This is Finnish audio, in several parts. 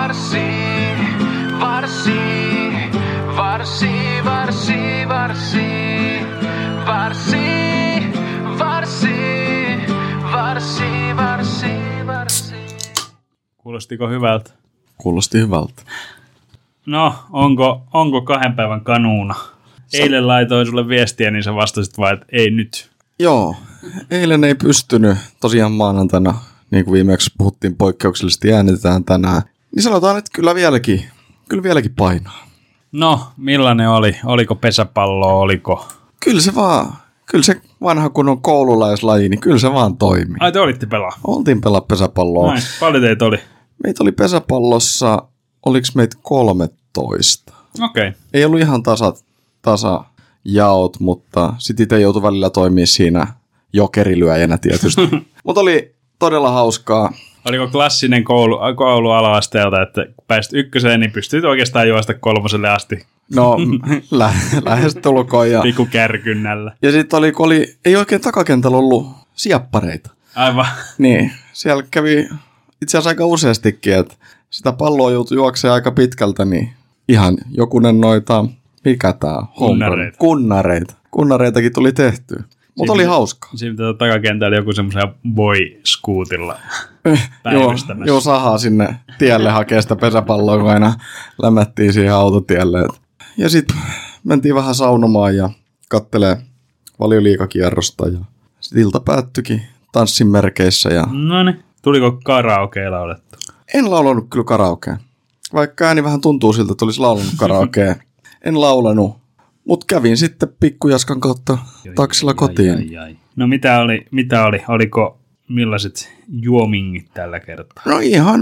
Kuulostiko hyvältä? Kuulosti hyvältä. No, onko 2 päivän kanuuna? Eilen laitoin sulle viestiä, niin sä vastasit vaan, että ei nyt. Joo, eilen ei pystynyt. Tosiaan maanantaina, niin kuin viimeksi puhuttiin, poikkeuksellisesti äänitetään tänään. Niin sanotaan, että kyllä vieläkin painaa. No, millainen oli? Oliko pesäpalloa, oliko? Kyllä se vanha kun on koululaislaji, niin kyllä se vaan toimii. Ai te olitte pelaa? Oltiin pelaa pesäpalloa. Noin, paljon teitä oli? Meitä oli pesäpallossa, oliko meitä 13? Okei. Ei ollut ihan tasajaot, mutta sitten itse joutui välillä toimimaan siinä jokerilyöjänä tietysti. Mutta oli todella hauskaa. Oliko klassinen koulu ala-asteelta, että kun pääsit 1, niin pystyt oikeastaan juosta 3 asti? No, lähestulkoon. Pikku kärkynnällä. Ja sitten ei oikein takakentällä ollut sieppareita. Aivan. Niin, siellä kävi itse asiassa aika useastikin, että sitä palloa joutui juoksemaan aika pitkältä, niin ihan jokunen noita, mikä tää? Kunnareita. Kunnareitakin tuli tehtyä. Mutta oli hauskaa. Siinä takakentällä joku semmoisen boy-skuutilla päivystämässä. Joo, sahaa sinne tielle hakea sitä pesäpalloa, kun aina lämättiin siihen autotielle. Ja sitten mentiin vähän saunomaan ja kattelee Valioliigakierrosta. Ja sitten ilta päättyikin tanssin merkeissä. Noniin. Tuliko karaokea laulettu? En laulanut kyllä karaokea. Vaikka ääni vähän tuntuu siltä, että olisi laulanut karaokea. En laulanut, mutta kävin sitten pikkujaskan kautta taksilla kotiin. No mitä oli? Oliko millaiset juomingit tällä kertaa? No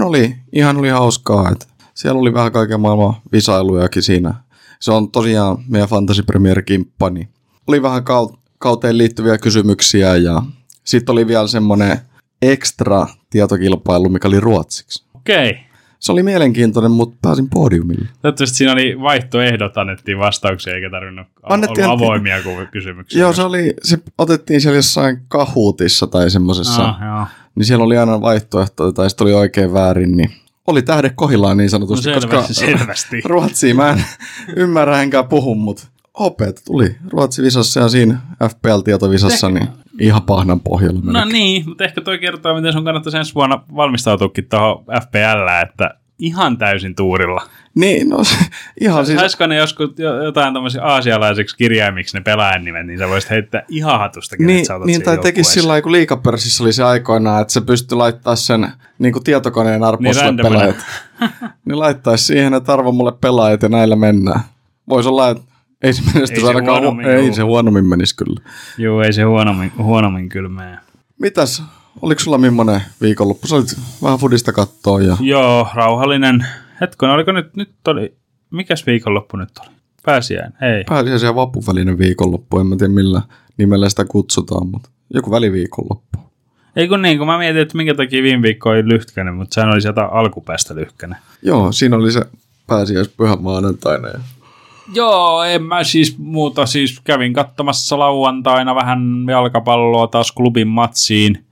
ihan oli hauskaa. Että siellä oli vähän kaiken maailman visailujakin siinä. Se on tosiaan meidän Fantasy Premier-kimppani. Oli vähän kauteen liittyviä kysymyksiä ja sitten oli vielä semmoinen ekstra tietokilpailu, mikä oli ruotsiksi. Okei. Se oli mielenkiintoinen, mutta pääsin podiumille. Toivottavasti siinä oli vaihtoehdot, annettiin vastauksia, eikä tarvinnut olla avoimia kysymyksiä. Joo, se otettiin siellä jossain Kahootissa tai semmoisessa. Niin siellä oli aina vaihtoehtoja, tai sitten oli oikein väärin, niin oli tähde kohillaan niin sanotusti. No selvästi. Ruotsia mä en ymmärrä enkä puhu, mutta hopeat tuli Ruotsi-visassa ja siinä FPL-tietovisassa, niin ihan pahnan pohjalla. No niin, mutta ehkä toi kertoo, miten sun kannattaisi ensi vuonna valmistautuakin tuohon FPL:ään, että ihan täysin tuurilla. Niin, no ihan siis... Saisiko ne joskus jotain tämmöisiä aasialaisiksi kirjaimiksi ne pelaajan nimet, niin sä voisit heittää ihan hatusta, kenet sä otat niin, tai tekisi sillä lailla, kun Liigapörssissä oli se aikoinaan, että se pystyi laittaa sen niin kuin tietokoneen arpoiselle pelaajat. Niin laittaisi siihen, että arvo mulle pelaajat ja näillä mennään. Voisi olla, että ei se menestys ainakaan, ei se huonommin menisi kyllä. Joo, ei se huonommin kyllä mene. Mitäs, oliko sulla millainen viikonloppu? Sä olit vähän fudista kattoo ja... Joo, rauhallinen. Hetkonen, oliko nyt oli, mikäs viikonloppu nyt oli? Pääsiäinen, ei. Pääsiäisen ja vappuvälinen viikonloppu, en mä tiedä millä nimellä sitä kutsutaan, mutta joku väliviikonloppu. Ei kun niin, kun mä mietin, että minkä takia viime viikko oli lyhkäinen, mutta sehän oli sieltä alkupäästä lyhkäinen. Joo, siinä oli se pääsiäispyhä maanantaina ja... Joo, en mä siis muuta, siis kävin katsomassa lauantaina vähän jalkapalloa taas klubin matsiin.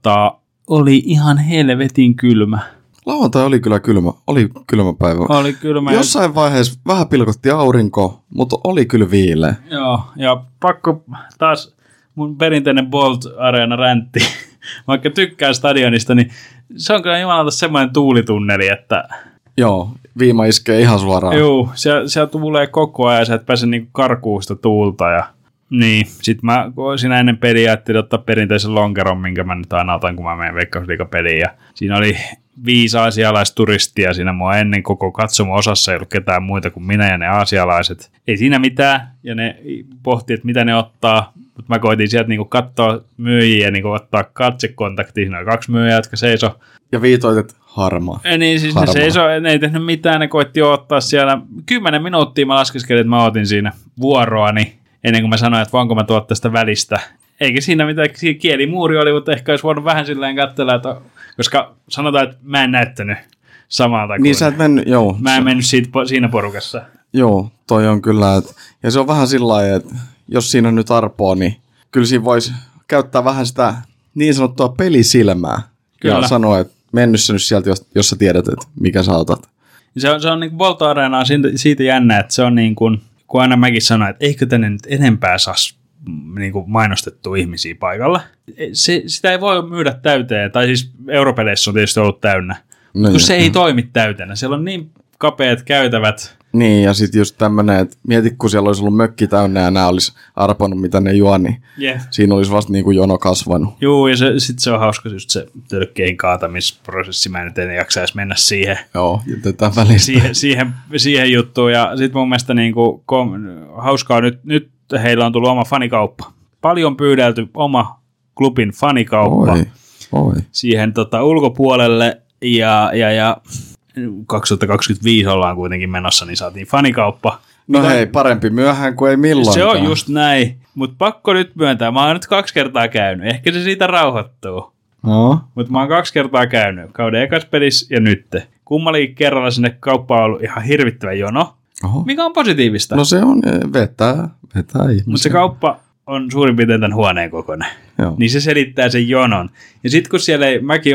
Oli ihan helvetin kylmä. Lauantai oli kyllä kylmä, oli kylmä päivä. Oli kylmä. Jossain vaiheessa vähän pilkotti aurinko, mutta oli kyllä viileä. Joo, ja pakko taas mun perinteinen Bolt-areena räntti, vaikka tykkään stadionista, niin se on kyllä jumalauta semmoinen tuulitunneli, että... Joo, viima iskee ihan suoraan. Joo, siellä tulee koko ajan, sä et pääse niinku karkuun sitä tuulta. Ja... Niin, sit mä siinä ennen peliä ajattelin ottaa perinteisen lonkeron, minkä mä nyt aina otan, kun mä menen Veikkausliigapeliin. Ja siinä oli 5 aasialaisturistia siinä mua ennen koko katsomo-osassa, ei ollut ketään muita kuin minä ja ne aasialaiset. Ei siinä mitään, ja ne pohti, että mitä ne ottaa. Mutta mä koitin sieltä niinku katsoa myyjiä ja niinku ottaa katsekontaktiin. Siinä oli 2 myyjää, jotka seisoi. Ja viitoitet harmaa. Niin, siis ne seisoi, ne ei tehnyt mitään, ne koitti ottaa siellä. 10 minuuttia mä laskeskelin, että mä otin siinä vuoroani, ennen kuin mä sanoin, että voinko mä tuoda tästä välistä. Eikä siinä mitään kielimuuri oli, mutta ehkä olisi voinut vähän silleen katsella, että, koska sanotaan, että mä en näyttänyt samalta kuin... Niin sä et mennyt, joo. Mä en mennyt siinä porukassa. Joo, toi on kyllä, ja se on vähän sillä lailla, että jos siinä on nyt arpoa, niin kyllä siinä voisi käyttää vähän sitä niin sanottua pelisilmää. Kyllä. Ja sanoa, että mennyt sä nyt sieltä, jos sä tiedät, että mikä sä otat. Se on niin kuin Volta Areenaa siitä jännä, että se on niin kuin, kun aina mäkin sanoin, että eikö tänne nyt enempää saa niin kuin mainostettua ihmisiä paikalla. Sitä ei voi myydä täyteen, tai siis Europeleissä on tietysti ollut täynnä, kun se ei toimi täytenä. Siellä on niin kapeat käytävät. Niin, ja sitten just tämmöinen, että mieti, kun siellä olisi ollut mökki täynnä ja nämä olisi arpannut, mitä ne juo, niin siinä olisi vasta niin kuin jono kasvanut. Joo, ja sitten se on hauska just se tölkkien kaatamisprosessi. Mä nyt en jaksa edes mennä siihen. Joo, jätetään välistä. Siihen juttuun. Ja sitten mun mielestä niin kuin, hauskaa nyt heillä on tullut oma fanikauppa. Paljon pyydelty oma klubin fanikauppa siihen ulkopuolelle. Ja 2025 ollaan kuitenkin menossa, niin saatiin fanikauppa. No hei, parempi myöhään kuin ei milloinkaan. Se on just näin, mutta pakko nyt myöntää. Mä oon nyt 2 kertaa käynyt. Ehkä se siitä rauhoittuu. No. Mutta mä oon 2 kertaa käynyt. Kauden ekas pelissä ja nyt. Kummallakin kerralla sinne kauppaan on ollut ihan hirvittävä jono. Oho. Mikä on positiivista. No se on, vetää ihmisiä. Mutta se kauppa on suurin piirtein tämän huoneen kokoinen. Joo. Niin se selittää sen jonon. Ja sitten kun siellä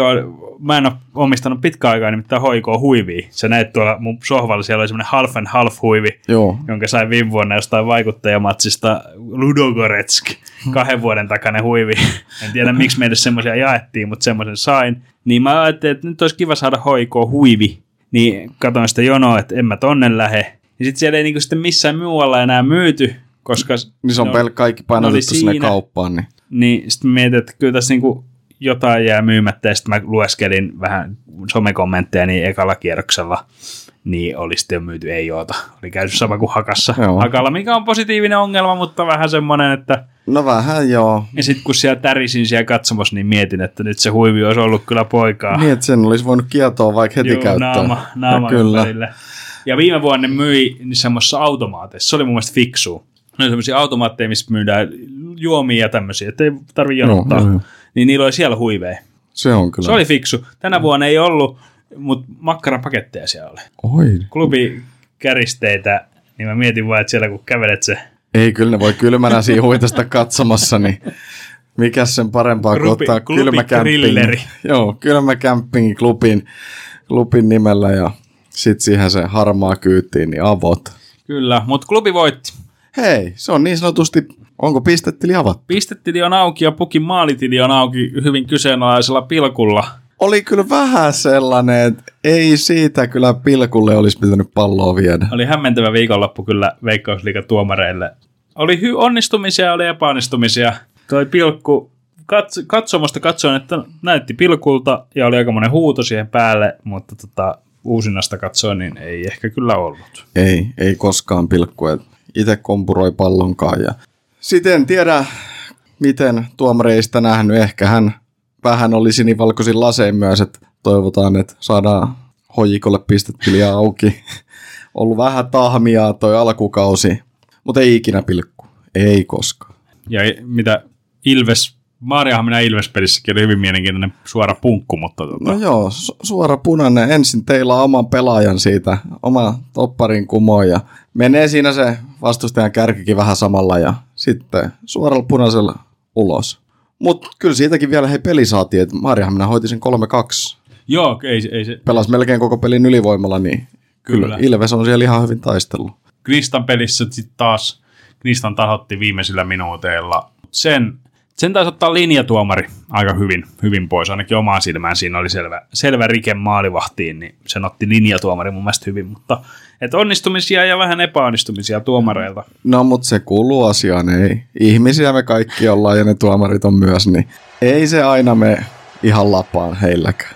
mä en ole omistanut pitkään aikaa nimittäin HIK-huivia. Sä näet tuolla mun sohvalla, siellä oli semmoinen half and half huivi, jonka sain viime vuonna jostain vaikuttajamatsista Ludogorets 2 vuoden takainen huivi. En tiedä miksi meille semmoisia jaettiin, mutta semmoisen sain. Niin mä ajattelin, että nyt olisi kiva saada HIK-huivi. Niin katsoin sitä jonoa, että en mä tonne lähe. Ja sitten siellä ei niinku sitten missään muualla enää myyty, koska niin se on kaikki painotettu sinne kauppaan. Niin sitten mietin, että kyllä tässä niinku jotain jää myymättä, ja sitten mä lueskelin vähän somekommentteja niin ekalla kierroksella, niin oli sitten jo myyty ei oota. Oli käynyt sama kuin Hakalla, mikä on positiivinen ongelma, mutta vähän semmoinen, että no vähän joo. Ja sitten kun siellä tärisin siellä katsomossa, niin mietin, että nyt se huivi olisi ollut kyllä poikaa. Niin, että sen olisi voinut kietoa vaikka heti käyttää. Naama ympärille. Ja viime vuonna ne myi semmoisessa automaateissa. Se oli mun mielestä fiksua. Ne oli semmoisia automaatteja, missä myydään juomia ja tämmöisiä, ettei tarvitse jonottaa. No. Niin niillä oli siellä huiveja. Se on kyllä. Se oli fiksu. Tänä vuonna ei ollut, mutta makkarapaketteja siellä oli. Oi. Klubikäristeitä, niin mä mietin vaan, että siellä kun kävelet se. Ei, kyllä ne voi kylmänä siinä huitasta katsomassa, niin mikäs sen parempaa kuin ottaa kylmäkämping. Joo, kylmäkämping klubin nimellä ja sitten siihen se harmaa kyytiin, niin avot. Kyllä, mutta klubi voitti. Hei, se on niin sanotusti, onko pistetili avattu? Pistetili on auki ja pukin maalitili on auki hyvin kyseenalaisella pilkulla. Oli kyllä vähän sellainen, että ei siitä kyllä pilkulle olisi pitänyt palloa viedä. Oli hämmentävä viikonloppu kyllä Veikkausliigan tuomareille. Oli onnistumisia ja oli epäonnistumisia. Toi pilkku, katsomosta katsoin, että näytti pilkulta ja oli aikamoinen huuto siihen päälle, mutta uusinnasta katsoin, niin ei ehkä kyllä ollut. Ei koskaan pilkku. Itse kompuroi pallonkaan. Ja sitten en tiedä, miten tuomareista nähnyt. Ehkä hän vähän oli sinivalkoisin lasein myös, että toivotaan, että saadaan HJK:lle pistetiliä auki. Ollut vähän tahmiaa toi alkukausi, mutta ei ikinä pilkku. Ei koskaan. Ja mitä Maarianhaminan Ilves-pelissäkin oli hyvin mielenkiintoinen suora punkku, mutta No joo, suora punainen. Ensin teilaa oman pelaajan siitä, oma topparin kumoon ja menee siinä se vastustajan kärkikin vähän samalla ja sitten suoralla punaisella ulos. Mutta kyllä siitäkin vielä peli saatiin, että Maarianhamina hoiti sen 3-2. Joo, ei se. Pelasi melkein koko pelin ylivoimalla, niin kyllä Ilves on siellä ihan hyvin taistellut. Knistan pelissä sitten taas, Knistan tasoitti viimeisillä minuuteilla. Sen taisi ottaa linjatuomari aika hyvin pois, ainakin omaan silmään siinä oli selvä rike maalivahtiin, niin sen otti linjatuomari mun mielestä hyvin, mutta onnistumisia ja vähän epäonnistumisia tuomareilta. No, mutta se kuuluu asiaan, ei. Ihmisiä me kaikki ollaan ja ne tuomarit on myös, niin ei se aina me ihan lapaan heilläkään.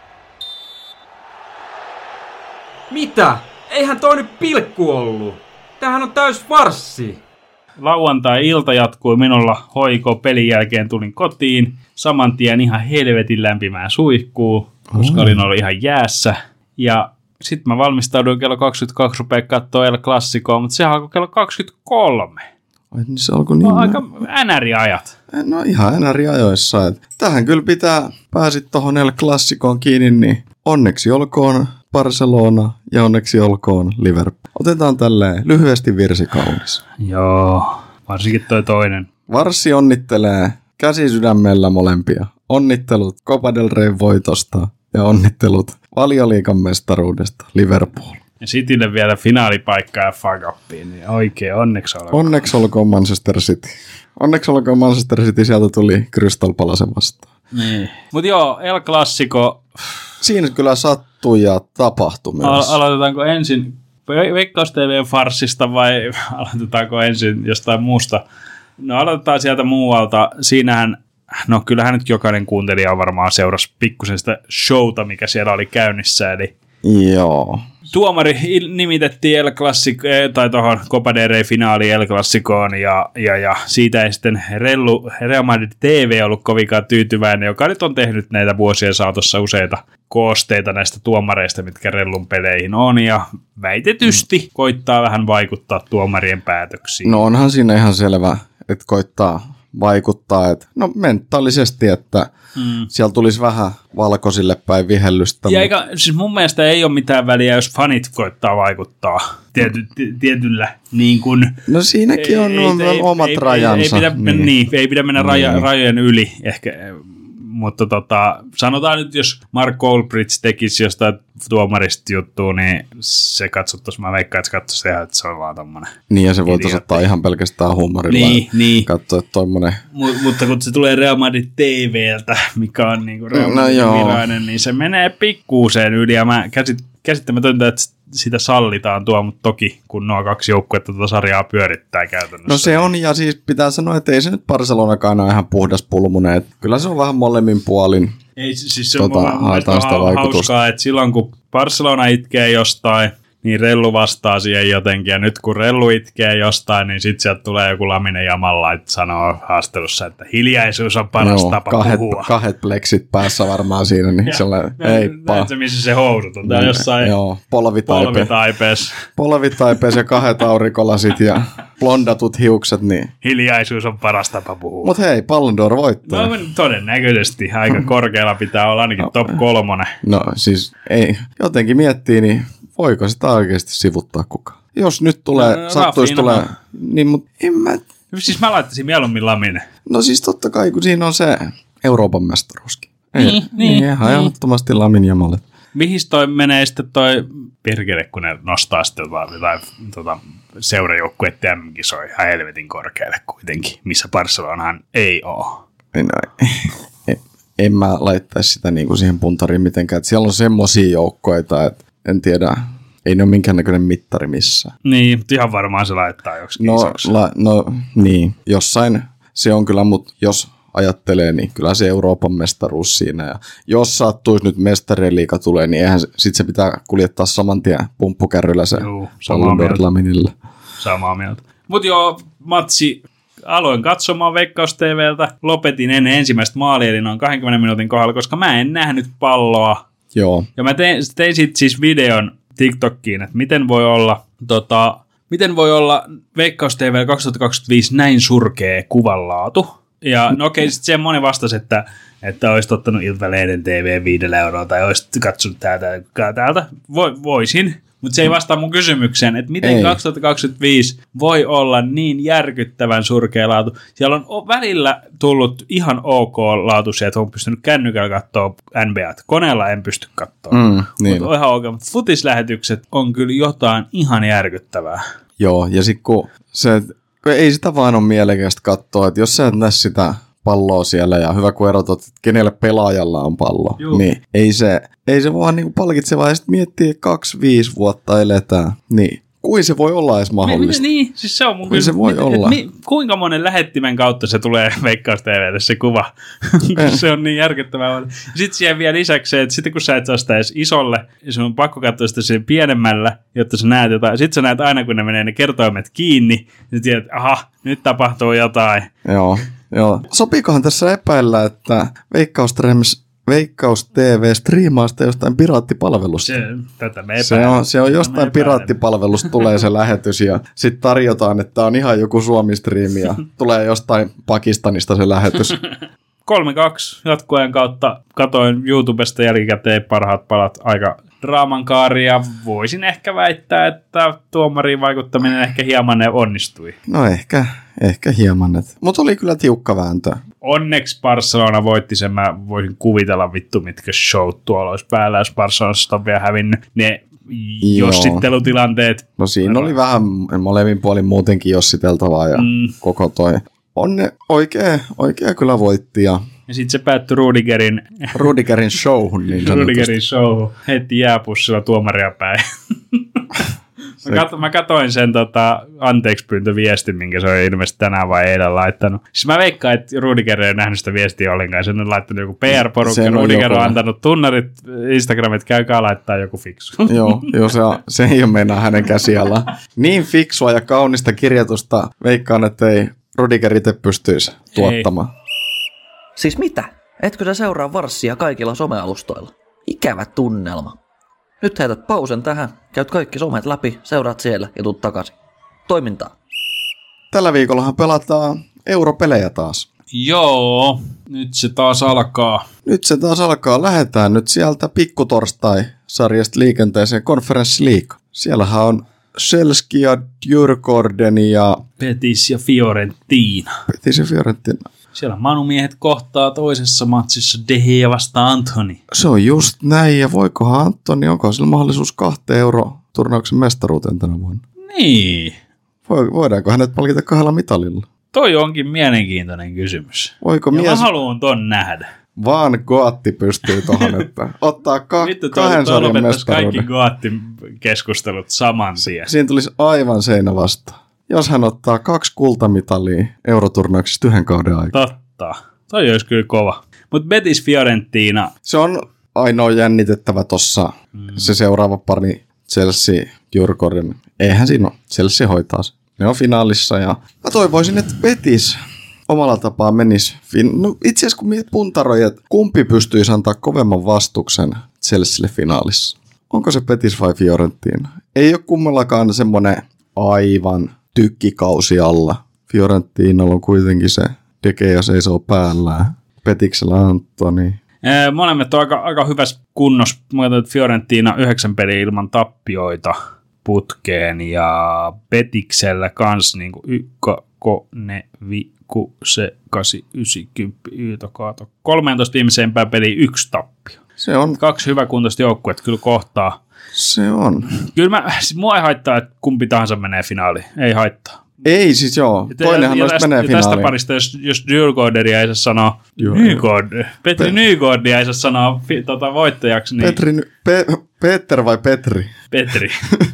Mitä? Eihän toi nyt pilkku ollut. Tämähän on täys farssi. Lauantai-ilta jatkui minulla HIK-pelin jälkeen, tulin kotiin. Saman tien ihan helvetin lämpimään suihkuun, koska olin ollut ihan jäässä. Ja sitten mä valmistauduin kello 22 rupeaa katsoa El Clasicoa, mutta sehän alkoi kello 23. Ai, niin se alkoi niin. Aika NR-ajat. No ihan NR-ajoissa. Tähän kyllä pitää pääsit tohon El Clasicoon kiinni, niin onneksi olkoon Barcelona ja onneksi olkoon Liverpool. Otetaan tälleen lyhyesti virsi kaunis. Joo, varsinkin toi toinen. Varssi onnittelee käsi sydämellä molempia. Onnittelut Copa del Rey voitosta ja onnittelut Valioliigan mestaruudesta Liverpool. Ja Citylle vielä finaalipaikkaa ja fuck upiin, niin oikein onneksi olkoon. Onneksi olkoon Manchester City. Onneksi olkoon Manchester City, sieltä tuli Crystal Palace vastaan. Niin. Mutta joo, El Clasico. Siinä kyllä sattui ja tapahtui myös. Aloitetaanko ensin Veikkaus TV:n farssista vai aloitetaanko ensin jostain muusta? No aloitetaan sieltä muualta. Siinähän, no kyllähän nyt jokainen kuuntelija varmaan seurasi pikkusen sitä showta, mikä siellä oli käynnissä. Eli joo. tuomari nimitettiin El Clasico, tai tuohon Copa del Rey finaaliin El Clasicoon, ja siitä ei sitten Real Madrid TV ollut kovinkaan tyytyväinen, joka nyt on tehnyt näitä vuosien saatossa useita koosteita näistä tuomareista, mitkä Rellun peleihin on, ja väitetysti koittaa vähän vaikuttaa tuomarien päätöksiin. No onhan siinä ihan selvä, että koittaa vaikuttaa, että no mentaalisesti, että siellä tulisi vähän valkoisille päin vihellystä. Ja eikä, siis mun mielestä ei ole mitään väliä, jos fanit koittaa vaikuttaa tietyllä niin kuin. No siinäkin on omat rajansa. Ei pidä mennä rajojen yli ehkä. Mutta sanotaan nyt, jos Mark Goldbridge tekisi jostain tuomarista juttua, niin se katsottaisiin, mä veikkaan, että se katsoisi ihan, että se on vaan tommonen. Niin, ja se voitaisiin ottaa ihan pelkästään huumorilla. Niin. Katsoa, että tommonen. Mutta kun se tulee Real Madrid TV:ltä, mikä on niinku Real Madrid virainen, niin se menee pikkuuseen yli, ja mä käsittämätöntä, että sitä sallitaan tuo, mutta toki kun nuo kaksi joukkuetta tuota sarjaa pyörittää käytännössä. No se on, ja siis pitää sanoa, että ei se nyt Barcelonakaan ole ihan puhdas pulmunen. Kyllä se on vähän molemmin puolin. Ei, siis se on hauskaa, että silloin kun Barcelona itkee jostain, niin Rellu vastaa siihen jotenkin, ja nyt kun Rellu itkee jostain, niin sitten sieltä tulee joku Lamine Jamalla, että sanoo haastelussa, että hiljaisuus on paras tapa puhua. Kahdet pleksit päässä varmaan siinä, niin sellainen, heippa. Se missä se housut on, tää jossain polvitaipees ja 2 aurinkolasit ja blondatut hiukset, niin hiljaisuus on paras tapa puhua. Mut hei, Ballon d'Or voittaa. No todennäköisesti, aika korkealla pitää olla ainakin top 3. No siis ei, jotenkin miettii, niin voiko sitä oikeasti sivuttaa kukaan? Jos nyt tulee, sattuisi tulee, niin mut en mä. Siis mä laittaisin mieluummin Lamine. No siis totta kai, kun siinä on se Euroopan mestaruuskin. Niin, ihan ehdottomasti Lamine Jamalle. Mihin toi menee sitten toi perkele, kun ne nostaa sitten jotain seurajoukkuetta MM-kisoja ihan helvetin korkealle kuitenkin, missä Barcelonahan ei oo. No, en mä laittaisi sitä niinku siihen puntariin mitenkään. Että siellä on semmosia joukkoita, että en tiedä, ei ne ole minkäännäköinen mittari missään. Niin, ihan varmaan se laittaa joksikin isoksi. No niin, jossain se on kyllä, mutta jos ajattelee, niin kyllä se Euroopan mestaruus siinä. Ja jos sattuisi nyt mestarien liiga tulee, niin eihän sit se pitää kuljettaa saman tien pumppukärryllä se Ballon d'Or Laminilla. Samaa mieltä. Mutta joo, matsi aloin katsomaan Veikkaus TV:ltä, lopetin ennen ensimmäistä maalia, eli noin 20 minuutin kohdalla, koska mä en nähnyt palloa. Joo. Ja mä tein sit siis videon TikTokkiin, että miten voi olla Veikkaus TV 2025 näin surkea kuvanlaatu. Ja no okei, sitten siihen moni vastasi, että olisit ottanut Iltalehden TV 5 € tai olisit katsonut täältä. Voisin, mutta se ei vastaa mun kysymykseen, että miten 2025 voi olla niin järkyttävän surkea laatu. Siellä on välillä tullut ihan ok laatuisia, että on pystynyt kännykällä katsoa NBA:ta. Koneella en pysty katsoa. Niin. Mutta on ihan ok. Mutta futislähetykset on kyllä jotain ihan järkyttävää. Joo, ja sitten kun ei sitä vaan ole mielekästä katsoa, että jos sä et näe sitä palloa siellä ja hyvä kun erotat, että kenelle pelaajalla on pallo, niin ei se vaan niinku palkitsevaa ja sitten miettii, että 2-5 vuotta eletään, niin kuin se voi olla edes mahdollista. Niin, siis se on mun se voi olla. Kuinka monen lähettimen kautta se tulee Veikkaus TV:lle se kuva? Se on niin järkyttävää. Sitten siihen vielä lisäksi se, että sitten kun sä et saa sitä edes isolle, sun on pakko katsoa sitä sen pienemmällä, jotta sä näet jotain. Sitten sä näet aina, kun ne menee ne kertoimet kiinni, niin tiedät, että aha, nyt tapahtuu jotain. Joo. Sopiikohan tässä epäillä, että Veikkaus TV striimaa sitä jostain piraattipalvelusta. Se on jostain piraattipalvelusta tulee se lähetys ja sitten tarjotaan, että on ihan joku Suomi-striimi ja tulee jostain Pakistanista se lähetys. 3-2 jatkoajan kautta katoin YouTubesta jälkikäteen parhaat palat. Aika draaman kaari ja voisin ehkä väittää, että tuomariin vaikuttaminen ehkä hieman onnistui. No ehkä hieman. Mutta oli kyllä tiukka vääntö. Onneksi Barcelona voitti sen. Mä voisin kuvitella vittu, mitkä showt tuolla olisi päällä, jos Barcelonasta on vielä hävinnyt. Ne jossittelutilanteet. No siinä oli vähän molemmin puolin muutenkin jossiteltavaa ja koko toi. Oikea kyllä voitti. Ja sitten se päättyi Rudigerin showhun. Niin Rudigerin show heti jääpussilla tuomaria päin. Mä katoin sen anteeksipyyntöviestin, minkä se on ilmeisesti tänään vai eilen laittanut. Siis mä veikkaan, että Rudiger ei nähnyt sitä viestiä ollenkaan. Sen on laittanut joku PR-porukka. Rudiger on antanut tunnarit Instagramit, käykää laittaa joku fiksu. Joo, se ei ole meinaa hänen käsiallaan. Niin fiksua ja kaunista kirjoitusta veikkaan, että ei Rudiger itse pystyisi tuottamaan. Siis mitä? Etkö sä seuraa Varssia kaikilla somealustoilla? Ikävä tunnelma. Nyt heität pausen tähän, käyt kaikki somet läpi, seuraat siellä ja tuut takaisin. Toimintaa. Tällä viikollahan pelataan europelejä taas. Joo, nyt se taas alkaa. Lähdetään nyt sieltä pikkutorstai-sarjasta liikenteeseen Conference League. Siellähän on Chelsea, Djurgården ja Betis ja Fiorentina. Siellä Manu-miehet kohtaa toisessa matsissa De Gea vastaan Antoni. Se on just näin, ja voikohan Antoni, onko sillä mahdollisuus 2 euroturnauksen mestaruuteen tänä vuonna? Niin. Voidaanko hänet palkita 2 mitalilla? Toi onkin mielenkiintoinen kysymys. Voiko ja mä haluan ton nähdä. Vaan Goatti pystyy tohon, että ottaa 2 sarjan mestaruuden. Kaikki Goatti-keskustelut saman tien. Siinä tulisi aivan seinä vastaan. Jos hän ottaa 2 kultamitalia euroturnauksista 1 kauden aikana. Totta. Toi olisi kyllä kova. Mutta Betis Fiorentina. Se on ainoa jännitettävä tossa. Se seuraava pari Chelsea Djurgården. Eihän siinä ole. Chelsea hoitaa se. Ne on finaalissa ja mä toivoisin, että Betis omalla tapaa menisi. No itse asiassa kun mietit puntaroi, että kumpi pystyisi antaa kovemman vastuksen Chelsealle finaalissa. Onko se Betis vai Fiorentina? Ei ole kummallakaan semmoinen aivan tykkikausi alla. Fiorentinalla on kuitenkin se De Gea seisoo päällään. Petiksellä Antoni. Molemmat on aika hyvässä kunnossa. Fiorentina 9 peliä ilman tappioita putkeen ja Petiksellä kans niinku 13 viimeiseen peliin 1 tappio. Se on 2 hyväkuntoista joukkuetta kyllä kohtaa. Se on. Kyllä mua ei haittaa, että kumpi tahansa menee finaaliin. Ei haittaa. Ei siis joo. Toinenhan olisi menee finaaliin. Tästä parista, jos Djurgårderia ei saa sanoa Petri Nygårdia ei saa sanoa voittajaksi. Niin Peter vai Petri? Petri.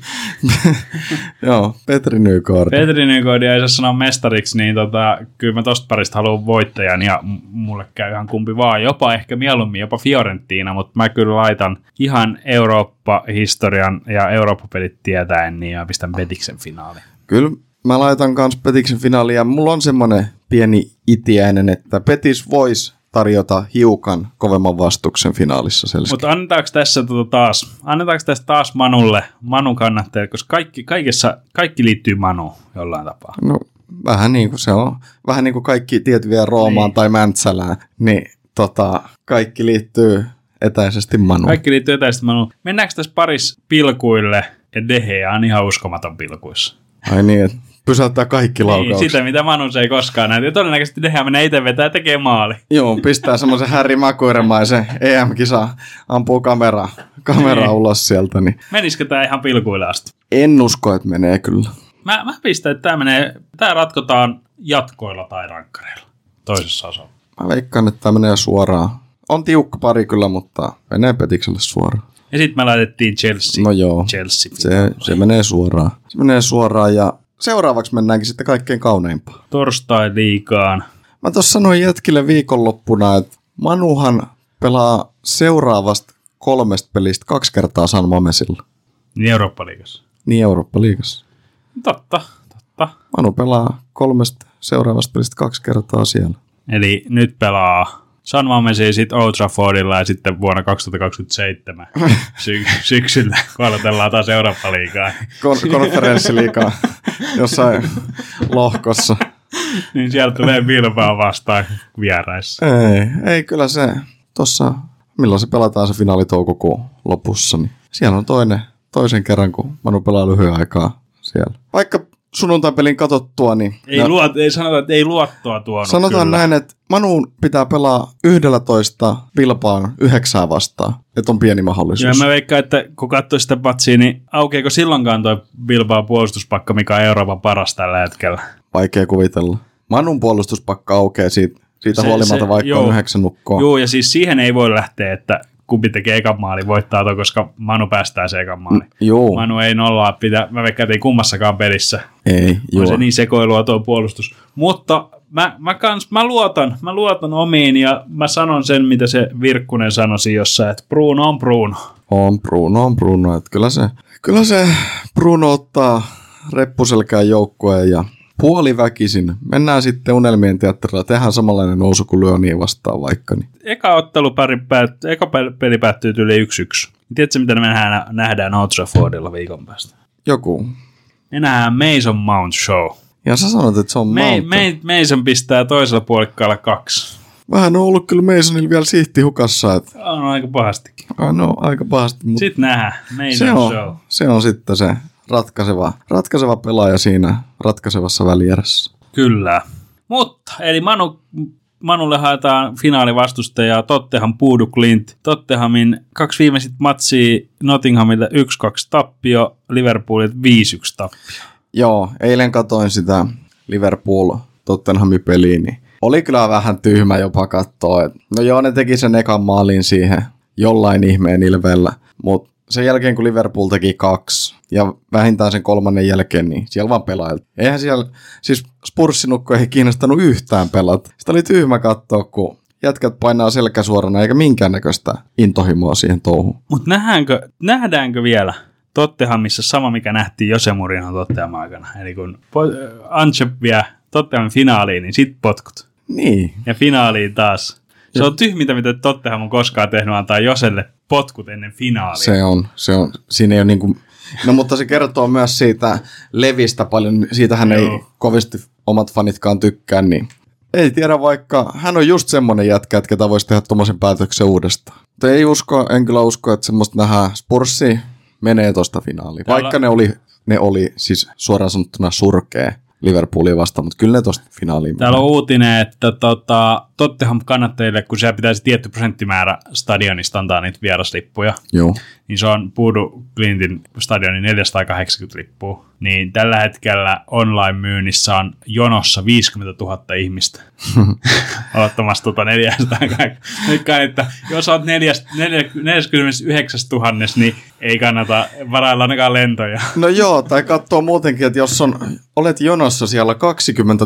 Joo, Petri Nygård. Petri Nygårdia ei saa sanoa mestariksi, niin kyllä mä tosta parista haluan voittajan ja mulle käy ihan kumpi vaan. Jopa ehkä mieluummin, jopa Fiorentina, mutta mä kyllä laitan ihan Eurooppa-historian ja Eurooppa-pelit tietäen niin ja pistän Betiksen finaaliin. Kyllä. Mä laitan kans Betiksen finaaliin ja mulla on semmonen pieni itiäinen, että Betis voisi tarjota hiukan kovemman vastuksen finaalissa selkeä. Mutta annetaanko tässä taas Manu kannattajille, koska kaikki liittyy Manuun jollain tapaa. No vähän niin kuin se on. Vähän niin kuin kaikki tiet vie Roomaan niin. Tai Mäntsälään, niin kaikki liittyy etäisesti Manuun. Kaikki liittyy etäisesti Manuun. Mennäänkö tässä paris pilkuille ja De Gea on ihan uskomaton pilkuissa? Ai niin, että pysäyttää kaikki laukaukset. Niin, sitä mitä Manus ei koskaan näy. Ja todennäköisesti De Gea menee itse vetää ja tekee maali. Joo, pistää semmoisen Harry Maguiremaisen EM-kisa, ampuu kamera ulos sieltä. Niin. Menisikö tää ihan pilkuille asti? En usko, että menee kyllä. Mä pistän, että tää ratkotaan jatkoilla tai rankkareilla toisessa osalla. Mä veikkaan, että tää menee suoraan. On tiukka pari kyllä, mutta menee Petikselle suoraan. Ja sitten me laitettiin Chelsea. No joo, Chelsea se menee suoraan. Se menee suoraan ja seuraavaksi mennäänkin sitten kaikkein kauneimpaan. Torstai-liigaan. Mä tuossa sanoin jätkille viikonloppuna, että Manuhan pelaa seuraavasta 3 pelistä 2 kertaa San Mamesilla. Niin Eurooppa-liigassa. Niin Eurooppa-liigassa. Totta. Manu pelaa 3 seuraavasta pelistä 2 kertaa siellä. Eli nyt pelaa San Mamesia, sitten Old Traffordilla ja sitten vuonna 2027 syksyllä, kun aloitellaan taas Eurooppa-liigaa. Konferenssiliigaa jossain lohkossa. Niin sieltä tulee Bilbao vastaan vieraissa. Ei kyllä se tuossa milloin se pelataan se finaali toukokuun lopussa, niin siellä on toisen kerran, kun Manu pelaa lyhyen aikaa siellä. Vaikka sunnuntai-pelin katsottua, niin... Ei sanota, että ei luottoa tuonut. Sanotaan kyllä näin, että Manuun pitää pelaa 11 Bilbaan 9 vastaan, että on pieni mahdollisuus. Ja mä veikkaan, että kun katsoo sitä patsia, niin aukeeko silloinkaan toi Bilbaan puolustuspakka, mikä on Euroopan paras tällä hetkellä? Vaikea kuvitella. Manun puolustuspakka aukeaa siitä huolimatta, vaikka on 9 nukkoa. Joo, ja siis siihen ei voi lähteä, että kumpi tekee ekan maalin voittaa toi, koska Manu päästää se ekan maalin. Joo. Manu ei nollaa mä veikkaan, että ei kummassakaan pelissä. Ei, on se niin sekoilua tuo puolustus. Mutta mä luotan omiin ja mä sanon sen, mitä se Virkkunen sanoisi jossain, että Bruno on Bruno. On Bruno. Että kyllä se Bruno ottaa reppuselkään joukkueen ja puoliväkisin. Mennään sitten Unelmien teatterilla. Tehdään samanlainen nousu kuin Lyoniin vastaan vaikka. Niin. Eka peli päättyy yli 1-1. Tiedätkö, mitä me nähdään Old Traffordilla viikon päästä? Joku. Me nähdään Mason Mount show. Ja sä sanot, että se on Mount. Mason pistää toisella puolikkaalla 2. Vähän on ollut kyllä Masonilla vielä sihti hukassa. Että... On aika pahastikin. No, aika pahasti. Mutta sitten nähdään Mason show. Se on sitten se ratkaiseva pelaaja siinä ratkaisevassa välierässä. Kyllä. Mutta, eli Manulle haetaan finaalivastustajaa Tottenham Bodo Glimt. Tottenhamin 2 viimeiset matsia Nottinghamille 1-2 tappio, Liverpoolille 5-1 tappio. Joo, eilen katoin sitä Liverpool-Tottenhamin peliä, niin oli kyllä vähän tyhmä jopa katsoa. No joo, ne teki sen ekan maalin siihen jollain ihmeen ilveellä, mutta sen jälkeen, kun Liverpool teki 2 ja vähintään sen 3 jälkeen, niin siellä vaan pelailtiin. Eihän siellä, siis Spurssinukko ei kiinnostanut yhtään pelata. Sitä oli tyhmä katsoa, kun jätkät painaa selkä suorana eikä minkäännäköistä intohimoa siihen touhuun. Mutta nähdäänkö vielä Tottenhamissa sama, mikä nähtiin Jose Mourinhon Tottenham aikana? Eli kun Ange vie Tottenhamin finaaliin, niin sit potkut. Niin. Ja finaaliin taas. Se on tyhmintä, mitä Tottenham on koskaan tehnyt, antaa Joselle potkut ennen finaalia. Se on. Siinä ei ole niinku... No mutta se kertoo myös siitä Levistä paljon. Siitähän ei kovasti omat fanitkaan tykkää, niin ei tiedä, vaikka hän on just semmoinen jätkä, että ketä voisi tehdä tommoisen päätöksen uudestaan. Mutta en kyllä usko, että semmoista nähdään. Spursi menee tosta finaaliin. Vaikka ne oli siis suoraan sanottuna surkea Liverpoolia vastaan, mutta kyllä ne tosta finaaliin. Täällä on uutinen, että Tottenham kannattajille, kun siellä pitäisi tietty prosenttimäärä stadionista antaa niitä vieraslippuja, joo, niin se on Bodo Glimtin stadionin 480 lippua. Niin tällä hetkellä online-myynnissä on jonossa 50 000 ihmistä odottamassa 400. Että jos olet 49 000, niin ei kannata varailla ainakaan lentoja. No joo, tai katsoo muutenkin, että jos olet jonossa siellä 20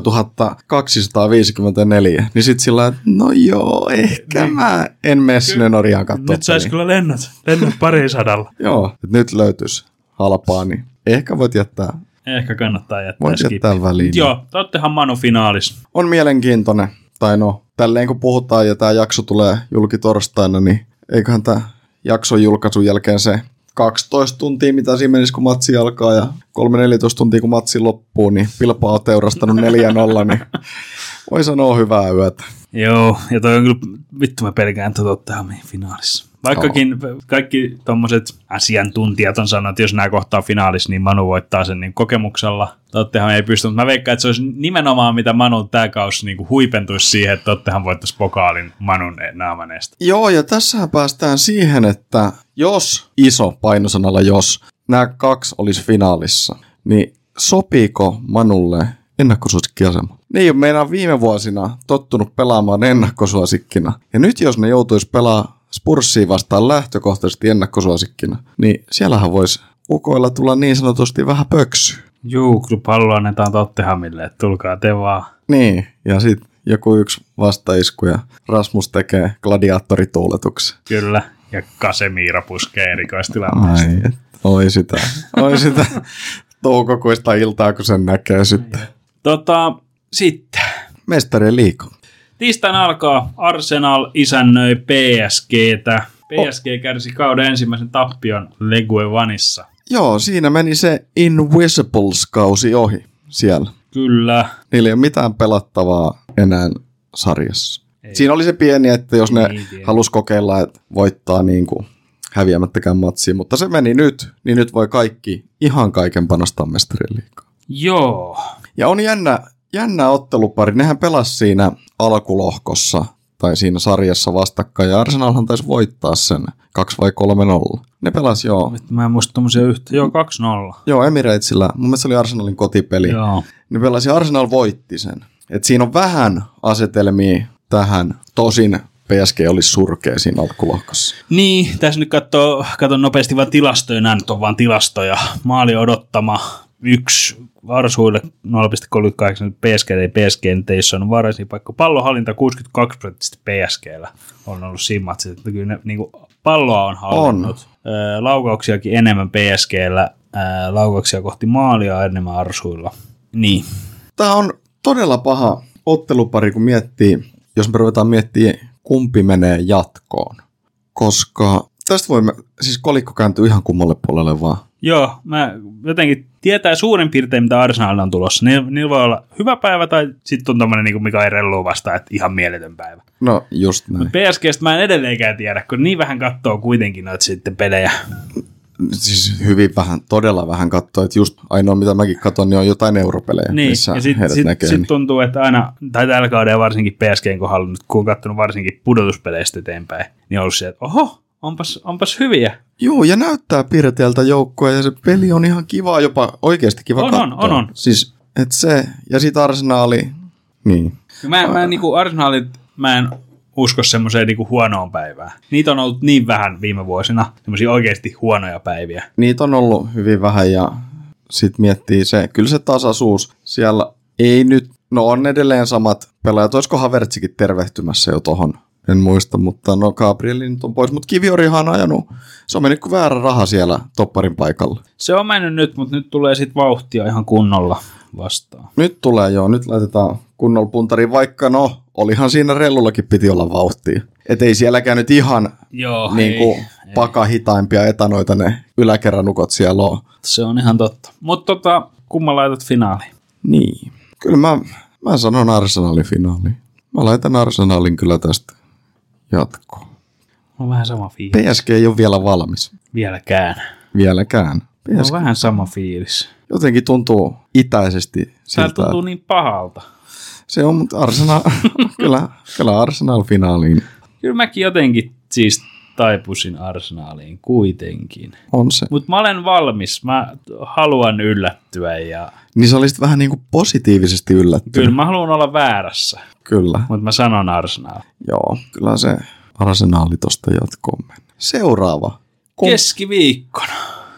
254, niin sitten sillä että no joo, ehkä mä en mene sinne Norjaan katsoa. Nyt saisi kyllä lennot 200. Joo, että nyt löytyisi halpaa, niin ehkä voit jättää. Ehkä kannattaa jättää. Voit jättää väliin. Joo, Tottenham Manu finaalis. On mielenkiintoinen. Tai no, tälleen kun puhutaan ja tämä jakso tulee julki torstaina, niin eiköhän tämä jakson julkaisun jälkeen se 12 tuntia, mitä siinä menisi, kun matsi alkaa, ja 3-14 tuntia, kun matsi loppuu, niin Pilpaa on teurastanut 4-0, niin voi sanoa hyvää yötä. Joo, ja toi on kyllä, vittu mä pelkään Tottenhamin finaalissa. Vaikkakin kaikki tommoset asiantuntijat on sanonut, että jos nämä kohtaa finaalissa, niin Manu voittaa sen niin kokemuksella. Tottenham ei pysty, mutta mä veikkaan, että se olisi nimenomaan, mitä Manu tämä kausi niin huipentuisi siihen, että Tottenham voittaisi pokaalin Manun naamaneesta. Joo, ja tässähän päästään siihen, että jos iso painosanalla, jos nämä 2 olisi finaalissa, niin sopiiko Manulle ennakkosuosikkiasema? Ne ei ole meidän viime vuosina tottunut pelaamaan ennakkosuosikkina. Ja nyt jos ne joutuisi pelaamaan Spurssiin vastaan lähtökohtaisesti ennakkosuosikkina, niin siellähän voisi ukoilla tulla niin sanotusti vähän pöksyä. Juu, kyllä pallo annetaan Tottenhamille, että tulkaa te vaan. Niin, ja sitten joku yksi vastaisku ja Rasmus gladiaattorituuletuksen. Kyllä, ja Casemiro puskee erikoistilanteesta. Oi sitä toukokuista iltaa, kun sen näkee sitten. Sitten. Mestarien liiga. Tiistaina alkaa Arsenal isännöi PSGtä. PSG kärsi kauden ensimmäisen tappion Legue Oneissa. Joo, siinä meni se Invisibles-kausi ohi siellä. Kyllä. Niillä ei ole mitään pelattavaa enää sarjassa. Siinä oli se pieni, että jos ne Niin, halus kokeilla, että voittaa niin kuin häviämättäkään matsia, mutta se meni nyt, niin nyt voi kaikki ihan kaiken panostaa Mestarien liigaan. Joo. Ja on jännä ottelupari. Nehän pelasi siinä alkulohkossa tai siinä sarjassa vastakkain, ja Arsenalhan taisi voittaa sen 2 vai 3-0. Ne pelasi Mä en muista tommosia yhtä. Joo, 2-0. Joo, Emiratesillä. Mun mielestä se oli Arsenalin kotipeli. Joo. Ne pelasi ja Arsenal voitti sen. Et siinä on vähän asetelmia tähän. Tosin PSG oli surkea siinä alkulohkossa. Niin, tässä nyt katon nopeasti vaan tilastoja. Nämä nyt on vaan tilastoja. Maali odottama 1 Arsuille 0,38 PSG, ei PSG nyt ei ole varaisin paikka. Pallonhallinta 62% PSGllä on ollut siinä matsissa, että kyllä ne, niin kuin, palloa on hallinnut. Laukauksiakin enemmän PSGllä, laukauksia kohti maalia enemmän Arsuilla. Niin. Tämä on todella paha ottelupari, kun miettii, jos me ruvetaan miettimään, kumpi menee jatkoon. Koska tästä voimme, siis kolikko kääntyy ihan kummalle puolelle vaan. Joo, mä jotenkin tietää suurin piirtein, mitä Arsenalilla on tulossa. Niillä voi olla hyvä päivä tai sitten on tommoinen, niin mikä ei rellu vastaan, että ihan mieletön päivä. No, just näin. PSGstä mä en edelleenkään tiedä, kun niin vähän katsoo kuitenkin noita sitten pelejä. Siis hyvin vähän, todella vähän katsoo, että just ainoa mitä mäkin katson, niin on jotain europelejä, Niin, missä ja sitten näkee. sit tuntuu, että aina, tai tällä kaudella varsinkin PSGn kohdalla, nyt kun on katsonut varsinkin pudotuspeleistä eteenpäin, niin on ollut se, että oho, onpas hyviä. Joo, ja näyttää piirteeltä joukkoa, ja se peli on ihan kiva, jopa oikeasti kiva katsoa. On. Siis, että se, ja sit Arsenali, niin. Mä niinku Arsenalit, mä en usko semmoiseen niinku huonoon päivään. Niitä on ollut niin vähän viime vuosina, semmoisia oikeasti huonoja päiviä. Niitä on ollut hyvin vähän, ja sit miettii se, kyllä se tasaisuus, siellä ei nyt, no on edelleen samat pelaajat, olisiko Havertzikin tervehtymässä jo tohon, en muista, mutta no Gabrielin nyt on pois, mutta Kiviorihan on ajanut, se on mennyt kuin väärä raha siellä topparin paikalla. Se on mennyt nyt, mutta nyt tulee sitten vauhtia ihan kunnolla vastaan. Nyt tulee joo, nyt laitetaan kunnolla puntariin, vaikka no, olihan siinä rellullakin piti olla vauhtia. Et ei sielläkään nyt ihan niinku pakahitaimpia etanoita ne yläkerranukot siellä on. Se on ihan totta. Mutta kumman laitat finaaliin? Niin, kyllä mä sanon Arsenalin finaaliin. Mä laitan Arsenalin kyllä tästä jatkoon. On vähän sama fiilis. PSG ei ole vielä valmis. Vieläkään. On vähän sama fiilis. Jotenkin tuntuu itäisesti siltä. Tää tuntuu niin pahalta. Se on, mutta Arsenal, kyllä Arsenal finaaliin. Kyllä mäkin jotenkin siis taipusin Arsenaaliin kuitenkin. On se. Mutta mä olen valmis. Mä haluan yllättyä. Niin sä olisit vähän niin kuin positiivisesti yllättynyt. Kyllä mä haluan olla väärässä. Kyllä. Mutta mä sanon Arsenal. Joo, kyllä se Arsenaali tosta jatkoon mennä. Seuraava. Keskiviikkona.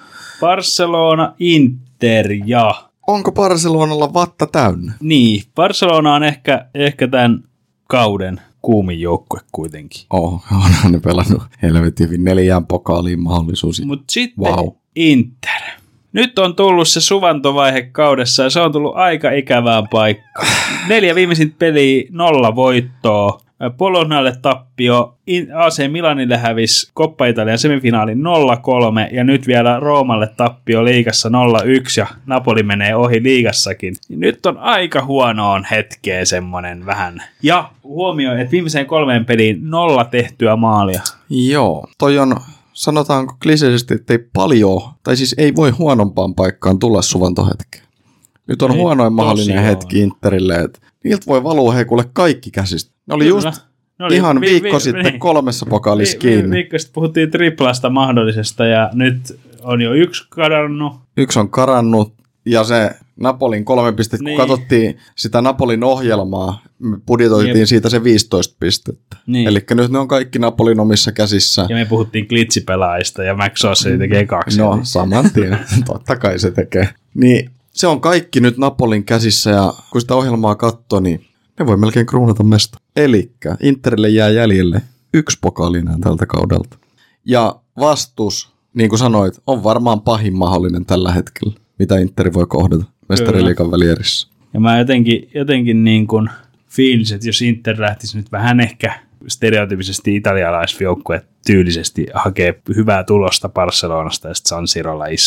Barcelona, Inter ja... Onko Barcelonalla vatta täynnä? Niin, Barcelona on ehkä tämän kauden kuumin joukkue kuitenkin. Onhan ne pelannut helvetin hyvin 4 pokaaliin mahdollisuus. Mutta sitten Inter. Nyt on tullut se suvantovaihe kaudessa ja se on tullut aika ikävään paikkaan. 4 viimeisintä peliä, 0 voittoa. Bolognalle tappio, AC Milanille hävisi Coppa Italian semifinaalin 0-3 ja nyt vielä Roomalle tappio liigassa 0-1 ja Napoli menee ohi liigassakin. Nyt on aika huonoon hetkeen semmonen vähän. Ja huomioi, että viimeiseen 3 peliin 0 tehtyä maalia. Joo, toi on, sanotaanko kliseisesti, että ei paljon, tai siis ei voi huonompaan paikkaan tulla suvantohetkeen. Nyt on huonoin mahdollinen hetki Interille, että niiltä voi valua kuule kaikki käsistä. Ne oli just ihan viikko sitten 3 pokaalissa kiinni. Viikko sitten puhuttiin triplasta mahdollisesta ja nyt on jo 1 kadonnut. 1 on karannut ja se Napolin 3 pistettä, kun katsottiin sitä Napolin ohjelmaa, me budjetoitiin siitä se 15 pistettä. Niin. Eli nyt ne on kaikki Napolin omissa käsissä. Ja me puhuttiin glitsipelaajista ja Max Sossi tekee 2. No saman tien, totta kai se tekee. Niin se on kaikki nyt Napolin käsissä ja kun sitä ohjelmaa katsoo, niin ne voi melkein kruunata mesta. Elikkä Interille jää jäljelle 1 pokaali enää tältä kaudelta. Ja vastus, niin kuin sanoit, on varmaan pahin mahdollinen tällä hetkellä, mitä Interi voi kohdata mestariliigan välierissä. Ja mä jotenkin niin kuin fiilis, että jos Inter lähtisi nyt vähän ehkä stereotypisesti italialaisjoukkueet tyylisesti hakee hyvää tulosta Barcelonasta ja sitten San Sirolla iskee.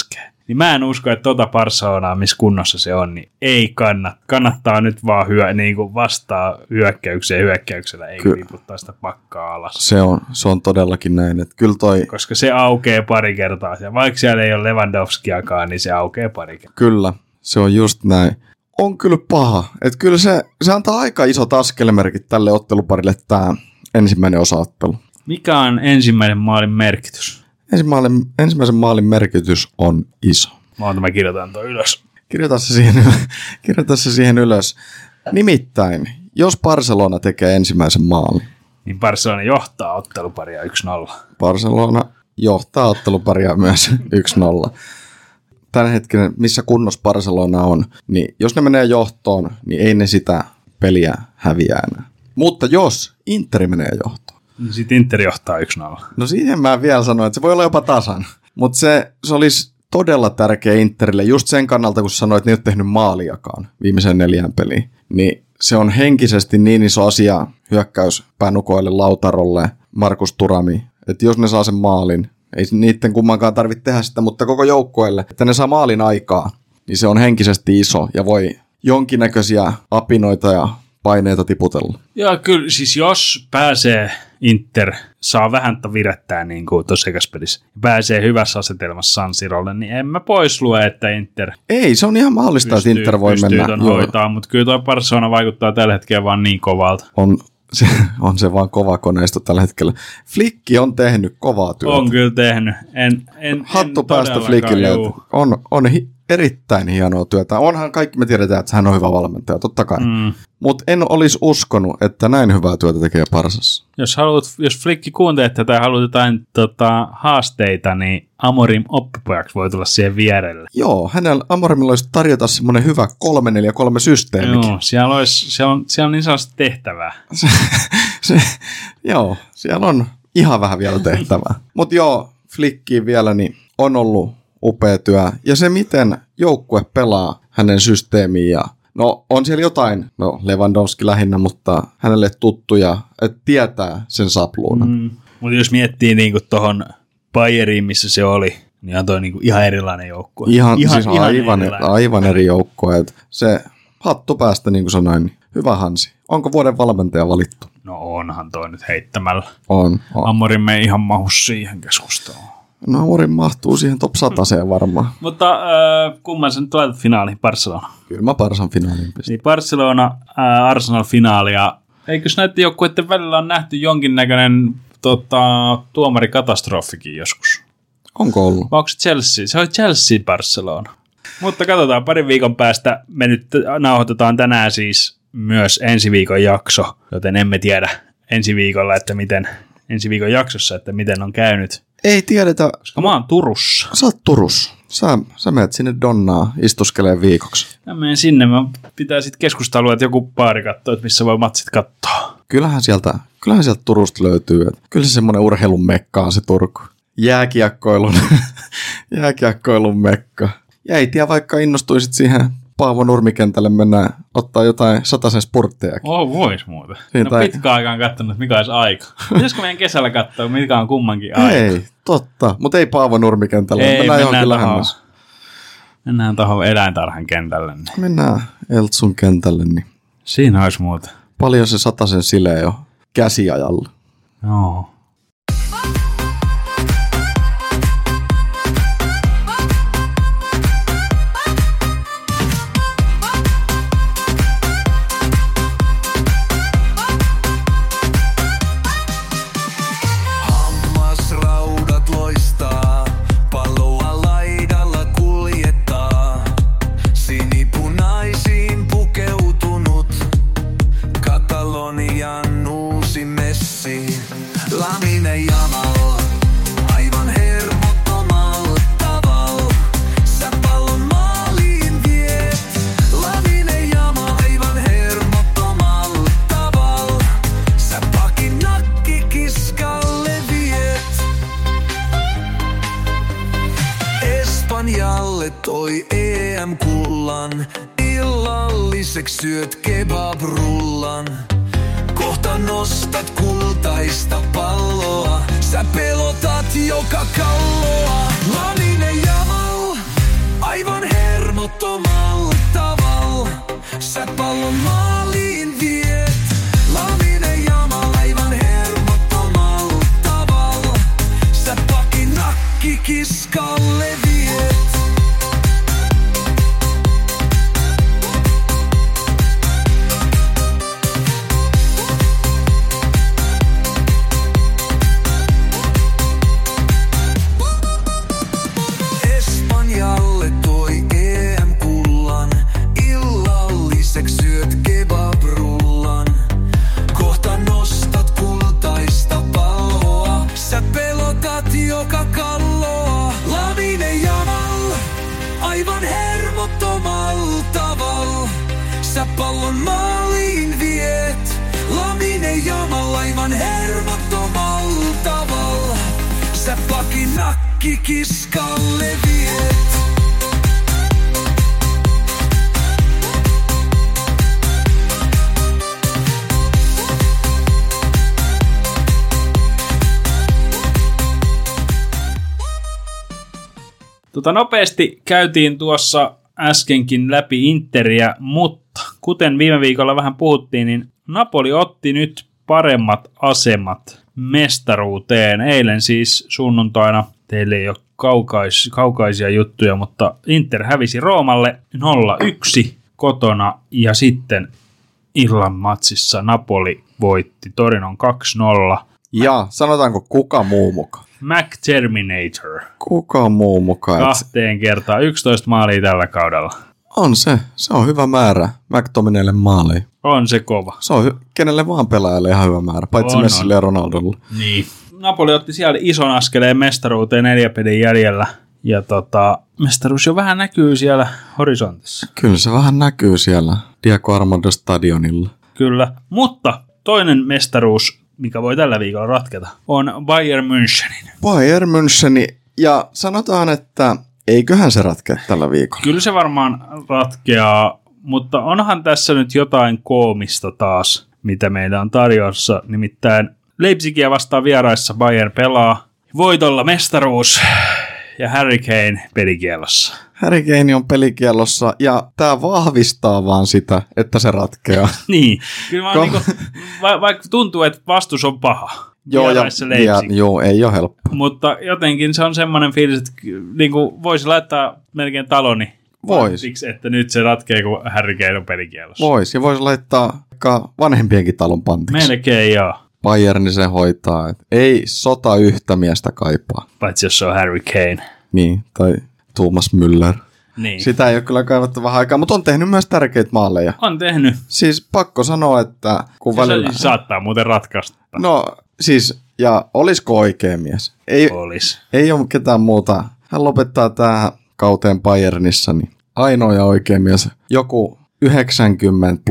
niin mä en usko, että Barcelonaa, missä kunnossa se on, niin ei kannattaa nyt vaan niin kuin vastaa hyökkäyksellä, ei tiputtaa sitä pakkaa alas. Se on todellakin näin, että kyllä koska se aukeaa pari kertaa, ja vaikka siellä ei ole Lewandowskiakaan, niin se aukeaa pari kertaa. Kyllä, se on just näin. On kyllä paha, että kyllä se antaa aika isot askelmerkit tälle otteluparille tämä ensimmäinen osaottelu. Mikä on ensimmäisen maalin merkitys? Ensimmäisen maalin merkitys on iso. Mä kirjoitan tuon ylös. Kirjoita se siihen ylös. Nimittäin, jos Barcelona tekee ensimmäisen maalin, niin Barcelona johtaa otteluparia 1-0. Barcelona johtaa otteluparia myös 1-0. Tämän hetken, missä kunnossa Barcelona on, niin jos ne menee johtoon, niin ei ne sitä peliä häviä enää. Mutta jos Interi menee johtoon. Niin sitten Inter johtaa 1-0. No siihen mä vielä sanoin, että se voi olla jopa tasan. Mutta se olisi todella tärkeä Interille just sen kannalta, kun sanoit, että ne ei ole tehnyt maaliakaan viimeiseen 4 peliin. Niin se on henkisesti niin iso asia hyökkäyspäänukoille, Lautarolle, Markus Thurami, että jos ne saa sen maalin, ei niiden kummankaan tarvitse tehdä sitä, mutta koko joukkueelle, että ne saa maalin aikaa, niin se on henkisesti iso ja voi jonkinnäköisiä apinoita ja paineita tiputella. Joo, kyllä siis jos pääsee Inter, saa vähän virettää niin kuin tuossa ekaspelissä, pääsee hyvässä asetelmassa San Sirolle, niin en mä pois lue, että Inter... Ei, se on ihan mahdollista, että Inter voi mennä. Hoitaa, mutta kyllä tuo Barcelona vaikuttaa tällä hetkellä vaan niin kovalta. On se vaan kova koneisto tällä hetkellä. Flickki on tehnyt kovaa työtä. On kyllä tehnyt. Hattu päästä Flickille. On erittäin hienoa työtä. Onhan kaikki me tiedetään, että hän on hyvä valmentaja, totta kai. Mutta en olisi uskonut, että näin hyvää työtä tekee Barsassa. Jos Flickki kuuntelee tätä ja haluat jotain haasteita, niin Amorim oppipojaksi voi tulla siihen vierelle. Joo, Amorimilla olisi tarjota semmoinen hyvä 3-4-3 systeemikin. Joo, siellä on niin sellaista tehtävää. Joo, siellä on ihan vähän vielä tehtävää. Mutta joo, Flickiin vielä niin on ollut upea työ. Ja se, miten joukkue pelaa hänen systeemiin ja no on siellä jotain, Lewandowski lähinnä, mutta hänelle tuttuja, että tietää sen sapluunan. Mutta jos miettii niinku tuohon Bayeriin, missä se oli, niin on toi niinku ihan erilainen joukkue. Aivan eri joukkue. Se hattu päästä, niin kuin sanoin, niin hyvä Hansi. Onko vuoden valmentaja valittu? No onhan toi nyt heittämällä. On. Amorim ei ihan mahu siihen keskusteluun. No Amorim mahtuu siihen top 100 varmaan. Mutta kumman sä nyt laitat finaaliin? Barcelona? Kyllä mä Barsan finaaliin pistän. Niin Barcelona, Arsenal-finaali ja eikös näiden joukkueiden välillä on nähty jonkinnäköinen tuomarikatastrofikin joskus? Onko ollut? Vai onko se Chelsea? Se oli Chelsea-Barcelona. Mutta katsotaan, parin viikon päästä me nyt nauhoitetaan tänään siis myös ensi viikon jakso, joten emme tiedä ensi viikon jaksossa, että miten on käynyt. Ei tiedetä. Koska mä oon Turussa. Sä oot Turussa. Sä menet sinne Donnaa istuskeleen viikoksi. Mä menen sinne. Mä pitää sitten keskustelua, että joku baari katsoo, että missä voi matsit katsoa. Kyllähän sieltä Turusta löytyy. Kyllä se semmoinen urheilun mekka on se Turku. Jääkiekkoilun mekka. Ja ei tiedä, vaikka innostuisit siihen Paavo Nurmikentälle mennään ottaa jotain 100 spurttejakin. Vois muuten. Pitkään aikaan katsonut, mikä olisi aika. Pitäisikö meidän kesällä katsoa, mikä on kummankin aika? Ei, totta. Mutta ei Paavo Nurmikentälle. Mennään tuohon eläintarhan kentälle. Niin. Mennään Eltsun kentälle. Niin. Siinä olisi muuten. Paljon se 100 silee jo käsiajalla. Joo. Toi EM-kullan, illalliseksi syöt kebab-rullan. Kohta nostat kultaista palloa, sä pelotat joka kalloa. Lamine Yamal, nakkikiskalle viet. Espanjalle toi EM-kullan, illalliseksi syöt kebabrullan. Kohta nostat kultaista palloa, sä pelotat joka kalloa. Lamine Yamal, aivan hermottomalla tavalla. Sä pallon maaliin viet. Lamine Yamal, aivan hermottomalla tavalla. Sä pakin nakkikiskalle viet. Nopeasti käytiin tuossa äskenkin läpi Interiä, mutta kuten viime viikolla vähän puhuttiin, niin Napoli otti nyt paremmat asemat mestaruuteen. Eilen siis sunnuntaina, teille ei ole kaukaisia juttuja, mutta Inter hävisi Roomalle 0-1 kotona ja sitten illan matsissa Napoli voitti Torinon 2-0. Ja sanotaanko kuka muu mukaan? McTerminator. Kuka muu mukaan? 2 kertaa 11 maalia tällä kaudella. On se. Se on hyvä määrä McTominaylle maaliin. On se kova. Se on kenelle vaan pelaajalle ihan hyvä määrä, paitsi Messille ja Ronaldolle. Niin. Napoli otti siellä ison askeleen mestaruuteen 4 pelin jäljellä. Ja mestaruus jo vähän näkyy siellä horisontissa. Kyllä se vähän näkyy siellä Diego Armando Stadionilla. Kyllä. Mutta toinen mestaruus, mikä voi tällä viikolla ratketa, on Bayern Münchenin. Bayern Müncheni. Ja sanotaan, että eiköhän se ratkea tällä viikolla. Kyllä se varmaan ratkeaa, mutta onhan tässä nyt jotain koomista taas, mitä meillä on tarjossa. Nimittäin Leipzigia vastaan vieraissa Bayern pelaa voitolla mestaruus ja Harry Kane pelikielossa. Harry Kane on pelikielossa ja tämä vahvistaa vaan sitä, että se ratkeaa. Niin, kyllä vaikka tuntuu, että vastus on paha. Joo, ei ole helppo. Mutta jotenkin se on semmoinen fiilis, että niin voisi laittaa melkein taloni. Vois. Että nyt se ratkee, kun Harry Kane on pelikielossa. Vois, ja voisi laittaa vanhempienkin talon pantiksi. Melkein joo. Bayern se hoitaa. Et ei sota yhtä miestä kaipaa. Paitsi jos se on Harry Kane. Niin, tai Thomas Müller. Niin. Sitä ei ole kyllä kaivattu vähän aikaa, mutta on tehnyt myös tärkeitä maaleja. On tehnyt. Siis pakko sanoa, että kun välillä... Se saattaa muuten ratkaista. No siis, ja olisiko oikea mies? Ei ole ketään muuta. Hän lopettaa tähän kauteen Bayernissa, niin ainoa ja oikea mies. Joku 90+2.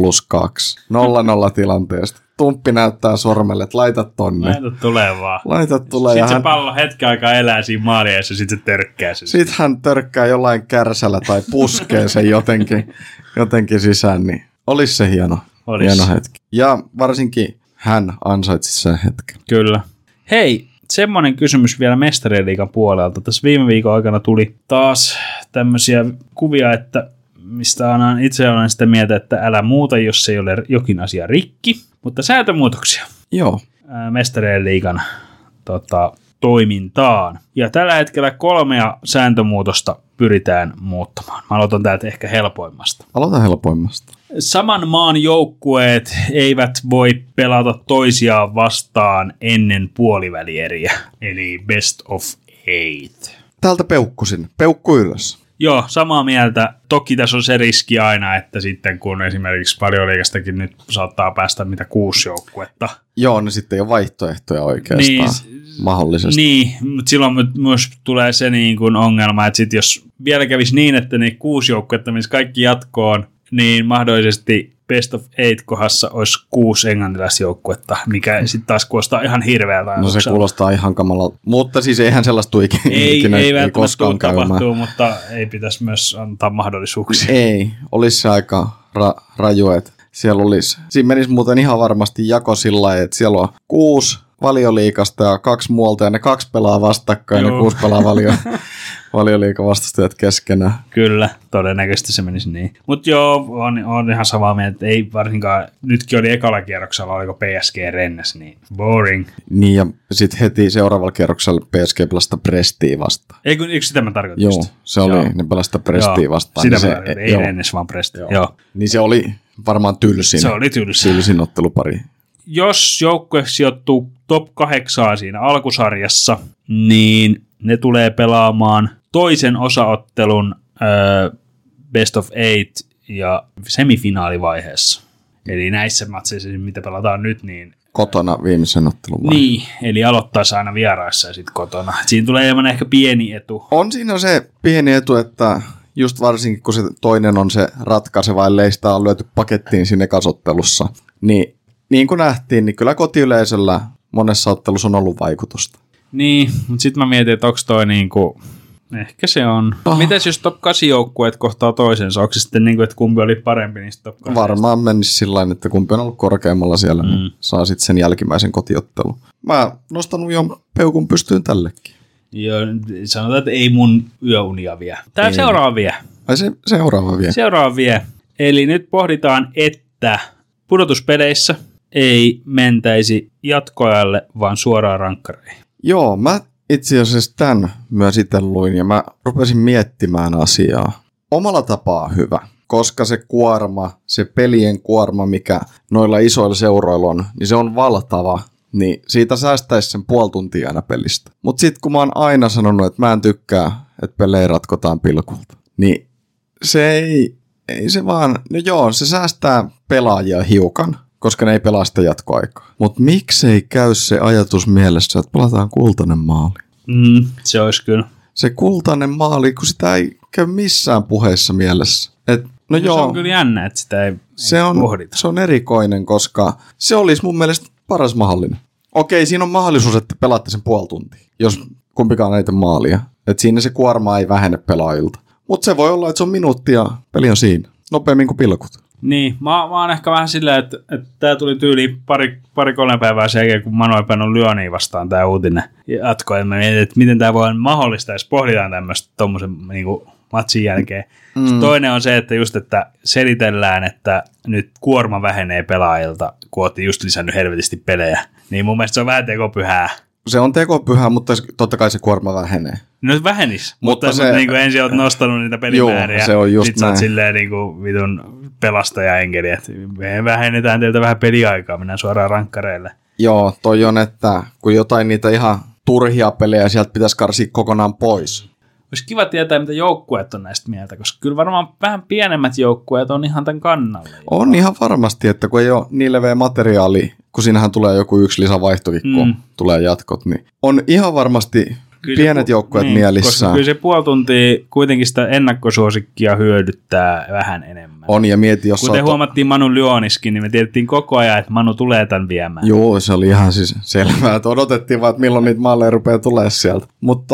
0-0 tilanteesta. Tumppi näyttää sormelle, että laita tonne. Laita tulee vaan. Laita tulee. Sitten se pallo hetken aikaa elää siinä maalieessa ja sitten se törkkää sen. Sitten hän törkkää jollain kärsällä tai puskee sen jotenkin sisään, niin olisi se hieno hetki. Ja varsinkin hän ansaitsi sen hetken. Kyllä. Hei, semmoinen kysymys vielä Mestarien liigan puolelta. Tässä viime viikon aikana tuli taas tämmöisiä kuvia, että mistä itse olen sitä mieltä, että älä muuta, jos ei ole jokin asia rikki. Mutta sääntömuutoksia. Joo. Mestarien liigan toimintaan. Ja tällä hetkellä 3 sääntömuutosta pyritään muuttamaan. Mä aloitan täältä ehkä helpoimmasta. Aloita helpoimmasta. Saman maan joukkueet eivät voi pelata toisiaan vastaan ennen puolivälieriä. Eli best of 8. Täältä peukkusin. Peukku ylös. Joo, samaa mieltä. Toki tässä on se riski aina, että sitten kun esimerkiksi Valioliigastakin nyt saattaa päästä 6 joukkuetta. Joo, niin sitten ei ole vaihtoehtoja oikeastaan mahdollisesti. Niin, mutta silloin myös tulee se niin kuin ongelma, että sit jos vielä kävisi niin, että ne 6 joukkuetta, missä kaikki jatkoon, niin mahdollisesti best of 8 kohdassa olisi 6 englantilaisjoukkuetta, mikä sitten taas kuulostaa ihan hirveältä. No se kuulostaa ihan kamalta. Mutta siis eihän sellaista tule ikinä. Ei välttämättä tapahtuu, mutta ei pitäisi myös antaa mahdollisuuksia. Ei, olisi se aika raju, että siellä olisi. Siinä menisi muuten ihan varmasti jako sillä lailla, että siellä on 6 Valioliigasta ja 2 muualta, ja ne 2 pelaa vastakkain, ja 6 pelaa Valioliigan vastustajat keskenään. Kyllä, todennäköisesti se menisi niin. Mutta joo, on ihan samaa mieltä, että ei varsinkaan, nytkin oli ekalla kierroksella, oliko PSG Rennes, niin boring. Niin, ja sitten heti seuraavalla kierroksella PSG pelasta Brestia vastaan. Eikö sitä mä tarkoitin? Joo, se oli, ne pelasta Brestia vastaan. Sitä niin mä tarkoitin, ei Rennes, vaan Brest. Joo. Niin se oli varmaan tylsin. Se oli tylsin ottelupari. Jos joukkue sijoittuu top 8 siinä alkusarjassa, niin ne tulee pelaamaan toisen osaottelun best of 8 ja semifinaalivaiheessa. Eli näissä matseissa, mitä pelataan nyt, niin kotona viimeisen ottelun vai? Niin, eli aloittaisi aina vieraissa ja sitten kotona. Siinä tulee hieman ehkä pieni etu. On siinä se pieni etu, että just varsinkin kun se toinen on se ratkaiseva, ellei sitä on lyöty pakettiin siinä kasottelussa, niin kuin nähtiin, niin kyllä kotiyleisöllä monessa ottelussa on ollut vaikutusta. Niin, mutta sitten mä mietin, että onko toi niinku, ehkä se on. Mites jos top 8 joukkueet kohtaa toisensa? Onko se sitten niinku, että kumpi oli parempi niistä top 8? Varmaan menisi sillain, että kumpi on ollut korkeammalla siellä, niin saa sitten sen jälkimmäisen kotiottelun. Mä nostanut jo peukun pystyyn tällekin. Joo, sanotaan, että ei mun yöunia vie. Tää seuraava vie. Ai se seuraava vie. Seuraava vie. Eli nyt pohditaan, että pudotuspeleissä ei mentäisi jatkoajalle, vaan suoraan rankkareihin. Joo, mä itse asiassa tämän myös itse luin ja mä rupesin miettimään asiaa. Omalla tapaa hyvä, koska se kuorma, se pelien kuorma, mikä noilla isoilla seuroilla on, niin se on valtava. Niin siitä säästäisi sen puoli tuntia aina pelistä. Mutta sitten kun mä oon aina sanonut, että mä en tykkää, että pelejä ratkotaan pilkulta, niin se ei se vaan, no joo, se säästää pelaajia hiukan, koska ne ei pelaa sitä jatkoaikaa. Mutta miksei käy se ajatus mielessä, että pelataan kultainen maali? Se olisi kyllä. Se kultainen maali, kun sitä ei käy missään puheessa mielessä. No joo, se on kyllä jännä, että sitä ei pohdita. Se on erikoinen, koska se olisi mun mielestä paras mahdollinen. Okei, siinä on mahdollisuus, että pelaatte sen puoli tuntia, jos kumpikaan näitä maalia. Että siinä se kuorma ei vähene pelaajilta. Mutta se voi olla, että se on minuutti ja peli on siinä. Nopeammin kuin pilkut. Niin, mä oon ehkä vähän silleen, että tää tuli tyyliin pari-kolme päivää sen jälkeen, kun Manu ei pannut Lyoniin vastaan tää uutinen jatko. Ja mä mietin, että miten tää voi olla mahdollista, jos pohditaan tämmöistä tommosen niinku matsin jälkeen. Toinen on se, että just, että selitellään, että nyt kuorma vähenee pelaajilta, kun ootte just lisännyt helvetisti pelejä. Niin mun mielestä se on vähän tekopyhää. Se on tekopyhää, mutta totta kai se kuorma vähenee. No vähenisi, mutta se, niin kuin ensin olet nostanut niitä pelimääriä. Joo, se on just sit näin. Sit sä oot silleen niin kuin vitun pelastaja-enkeli, että me vähennetään teiltä vähän peliaikaa, mennään suoraan rankkareille. Joo, toi on, että kun jotain niitä ihan turhia pelejä sieltä pitäisi karsia kokonaan pois. Olisi kiva tietää, mitä joukkueet on näistä mieltä, koska kyllä varmaan vähän pienemmät joukkueet on ihan tämän kannalla. On ihan varmasti, että kun ei ole niin leveä materiaali, kun siinähän tulee joku yksi lisävaihtokin, kun tulee jatkot, niin on ihan varmasti kyllä pienet joukkueet niin, mielissään. Koska kyllä se puoli tuntia kuitenkin sitä ennakkosuosikkia hyödyttää vähän enemmän. On, ja mieti, jos kuten huomattiin Manu Lyoniskin, niin me tiedettiin koko ajan, että Manu tulee tämän viemään. Joo, se oli ihan siis selvää, että odotettiin vaan, että milloin niitä maaleja rupeaa tulemaan sieltä. Mutta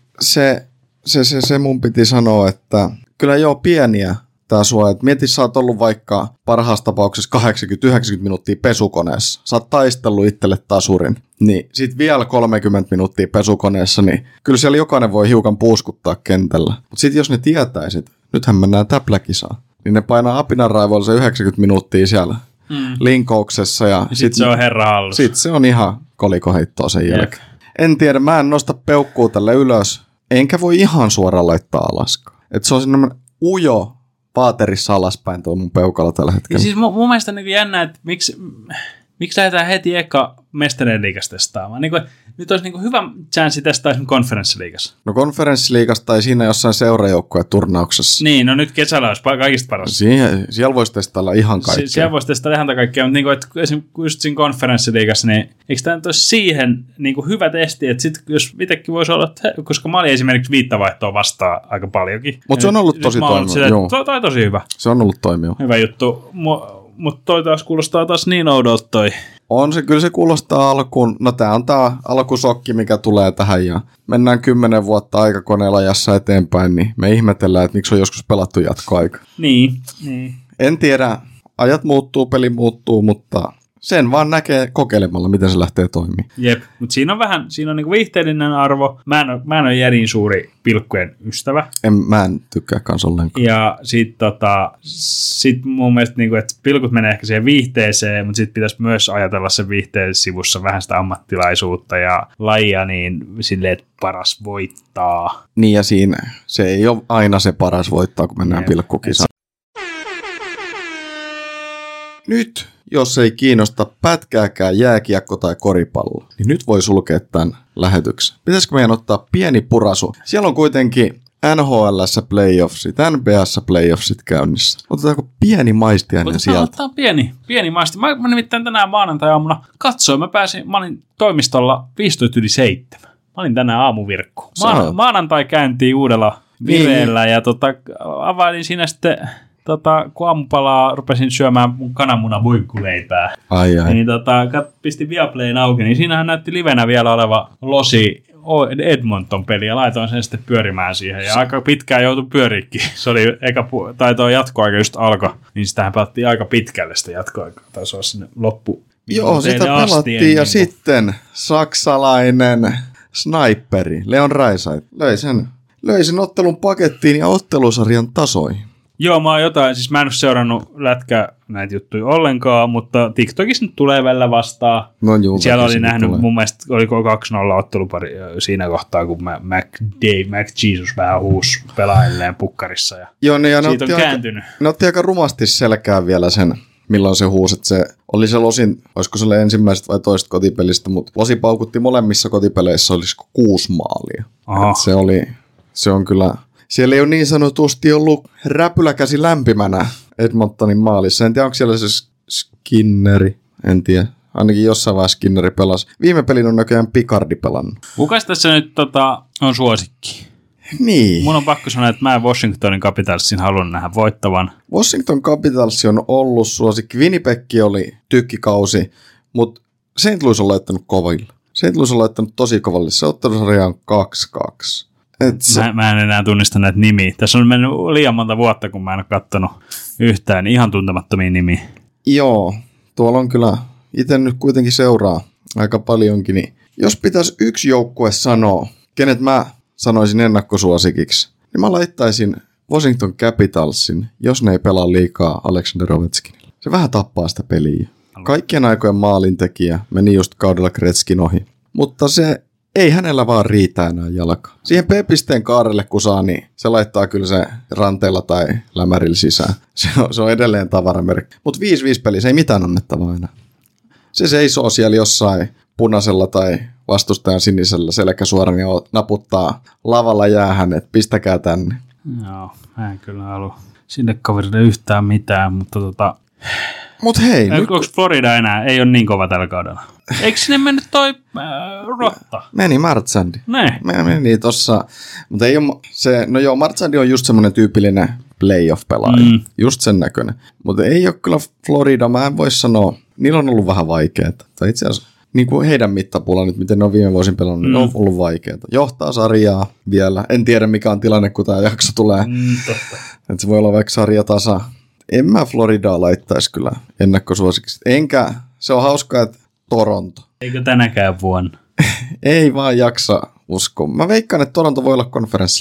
se mun piti sanoa, että kyllä joo pieniä tää sua, että mieti, sä oot ollut vaikka parhaassa tapauksessa 80-90 minuuttia pesukoneessa. Sä oot taistellut itselle tasurin. Niin sit vielä 30 minuuttia pesukoneessa, niin kyllä siellä jokainen voi hiukan puuskuttaa kentällä. Mutta sit jos ne tietäisit, nythän mennään täpläkisaan, niin ne painaa apinanraivoilla se 90 minuuttia siellä linkouksessa. Ja sit se on herra hallussa. Sit se on ihan kolikoheittoa sen jälkeen. En tiedä, mä en nosta peukkuu tälle ylös, enkä voi ihan suoraan laittaa alaskaan. Että se on semmoinen ujo vaaterissa alaspäin tuo mun peukalla tällä hetkellä. Ja siis mun mielestä on niin jännä, että miksi lähdetään heti eka mestarien liigasta testaamaan. Niin kuin, nyt olisi niin hyvä chanssi testaa esimerkiksi konferenssiliigassa. No konferenssiliigassa tai siinä jossain seurajoukkueturnauksessa. Niin, no nyt kesällä olisi kaikista paras. Siellä voisi testailla ihan kaikkea. Siellä voisi testailla ihan kaikkea, mutta niin kuin, että esimerkiksi just siinä konferenssiliigassa, niin eikö tämä nyt olisi siihen niin kuin hyvä testi, että sit, jos itsekin voisi olla, koska mä olin esimerkiksi viittavaihtoa vastaan aika paljonkin. Mutta se on ollut tosi toimiva. Toi on tosi hyvä. Se on ollut toimiva. Hyvä juttu. Mutta toi taas kuulostaa taas niin oudolta toi. On se, kyllä se kuulostaa alkuun. No tää on tää alkusokki, mikä tulee tähän ja mennään 10 vuotta aikakoneella jassa eteenpäin, niin me ihmetellään, että miksi on joskus pelattu jatkoaika. Niin. En tiedä, ajat muuttuu, peli muuttuu, mutta sen vaan näkee kokeilemalla, miten se lähtee toimimaan. Jep, mutta siinä on niinku viihteellinen arvo. Mä en ole järin suuri pilkkujen ystävä. Mä en tykkää kans ollenkaan. Ja sit mun mielestä, niinku, että pilkut menee ehkä siihen viihteeseen, mutta sitten pitäisi myös ajatella sen viihteen sivussa vähän sitä ammattilaisuutta ja lajia niin silleen, että paras voittaa. Niin ja siinä se ei ole aina se paras voittaa, kun mennään pilkkukisaan. Nyt, jos ei kiinnosta pätkääkään jääkiekko tai koripallo, niin nyt voi sulkea tämän lähetyksen. Pitäisikö meidän ottaa pieni purasu? Siellä on kuitenkin NHL:ssä playoffsit, NBA:ssa playoffsit käynnissä. Otetaanko pieni maistiainen sieltä? Otetaan pieni maisti. Mä nimittäin tänään maanantai-aamuna katsoin, mä olin toimistolla 15:07. Mä olin tänään aamuvirkku. Maanantai käyntiin uudella vireellä ja availin siinä sitten... kun aamupalaa rupesin syömään mun kananmunavoikkuleipää, niin pistin Viaplayn auki, niin siinähän näytti livenä vielä oleva Losi Edmonton-peli, ja laitoin sen sitten pyörimään siihen, ja aika pitkään joutui pyöriikkiin. Se oli tuo jatkoaika just alkoi, niin sitähän pelattiin aika pitkälle sitä jatkoaikaa, taisi olla sinne loppu. Joo, sitä pelattiin, ja sitten saksalainen sniperi, Leon Raisait, löi sen ottelun pakettiin ja ottelusarjan tasoihin. Joo, mä en ole seurannut näitä juttuja ollenkaan, mutta TikTokissa nyt tulee välillä vastaan. No juu, siellä oli nähnyt, mun mielestä oliko 2-0 ottelupari siinä kohtaa, kun McJesus vähän huusi pelaajilleen pukkarissa ja joo, niin ja siitä on kääntynyt. Ne otti aika rumasti selkään vielä sen, milloin se huusi, että se oli se Losin, olisiko se ensimmäiset vai toista kotipelistä, mutta Losi paukutti molemmissa kotipeleissä, olisiko 6 maalia. Se on kyllä... Siellä ei ole niin sanotusti ollut räpyläkäsi lämpimänä Edmontonin maalissa. En tiedä, onko siellä se Skinneri. En tiedä. Ainakin jossain vaiheessa Skinneri pelasi. Viime pelin on näköjään Picardi pelannut. Kukas tässä nyt on suosikki? Niin. Mun on pakko sanoa, että mä en Washingtonin Capitalsin halunnut nähdä voittavan. Washington Capitals on ollut suosikki. Winnipeg oli tykkikausi, mutta St. Louis on laittanut koville. St. Louis on laittanut tosi koville. Se ottelusarja on 2-2. Mä en enää tunnista näitä nimiä. Tässä on mennyt liian monta vuotta, kun mä en ole katsonut yhtään ihan tuntemattomia nimiä. Joo, tuolla on kyllä itse nyt kuitenkin seuraa aika paljonkin. Niin jos pitäisi yksi joukkue sanoa, kenet mä sanoisin ennakkosuosikiksi, niin mä laittaisin Washington Capitalsin, jos ne ei pelaa liikaa Alexander Ovechkinille. Se vähän tappaa sitä peliä. Kaikkien aikojen maalintekijä meni just kaudella Gretzkin ohi, mutta se ei hänellä vaan riitä enää jalka. Siihen P-pisteen kaarelle kun saa, niin se laittaa kyllä se ranteella tai lämärillä sisään. Se on edelleen tavaramerkki. Mutta 5-5 peli, se ei mitään annettavaa enää. Se seisoo siellä jossain punaisella tai vastustajan sinisellä selkä suoraan ja naputtaa lavalla jäähän, että pistäkää tänne. Joo, mä en kyllä halua sinne kaverille yhtään mitään, mutta Mut hei. Onko Florida enää? Ei ole niin kova tällä kaudella. Eikö sinne mennyt toi Rotta? Meni Marchandi. Ne. Meni tossa. Mutta ei ole se, no joo, Marchandi on just semmoinen tyypillinen playoff-pelaaja. Just sen näköinen. Mutta ei ole kyllä Florida, mä en voi sanoa. Niillä on ollut vähän vaikeaa. Tai itse asiassa niin kuin heidän mittapuolella nyt, miten ne on viime vuosin pelannut, niin on ollut vaikeaa. Johtaa sarjaa vielä. En tiedä mikä on tilanne, kun tämä jakso tulee. Että se voi olla vaikka sarjatasa. En mä Floridaa laittaisi kyllä ennakkosuosikiksi. Enkä, se on hauskaa, että Toronto. Eikö tänäkään vuonna? Ei vaan jaksa uskoa. Mä veikkaan, että Toronto voi olla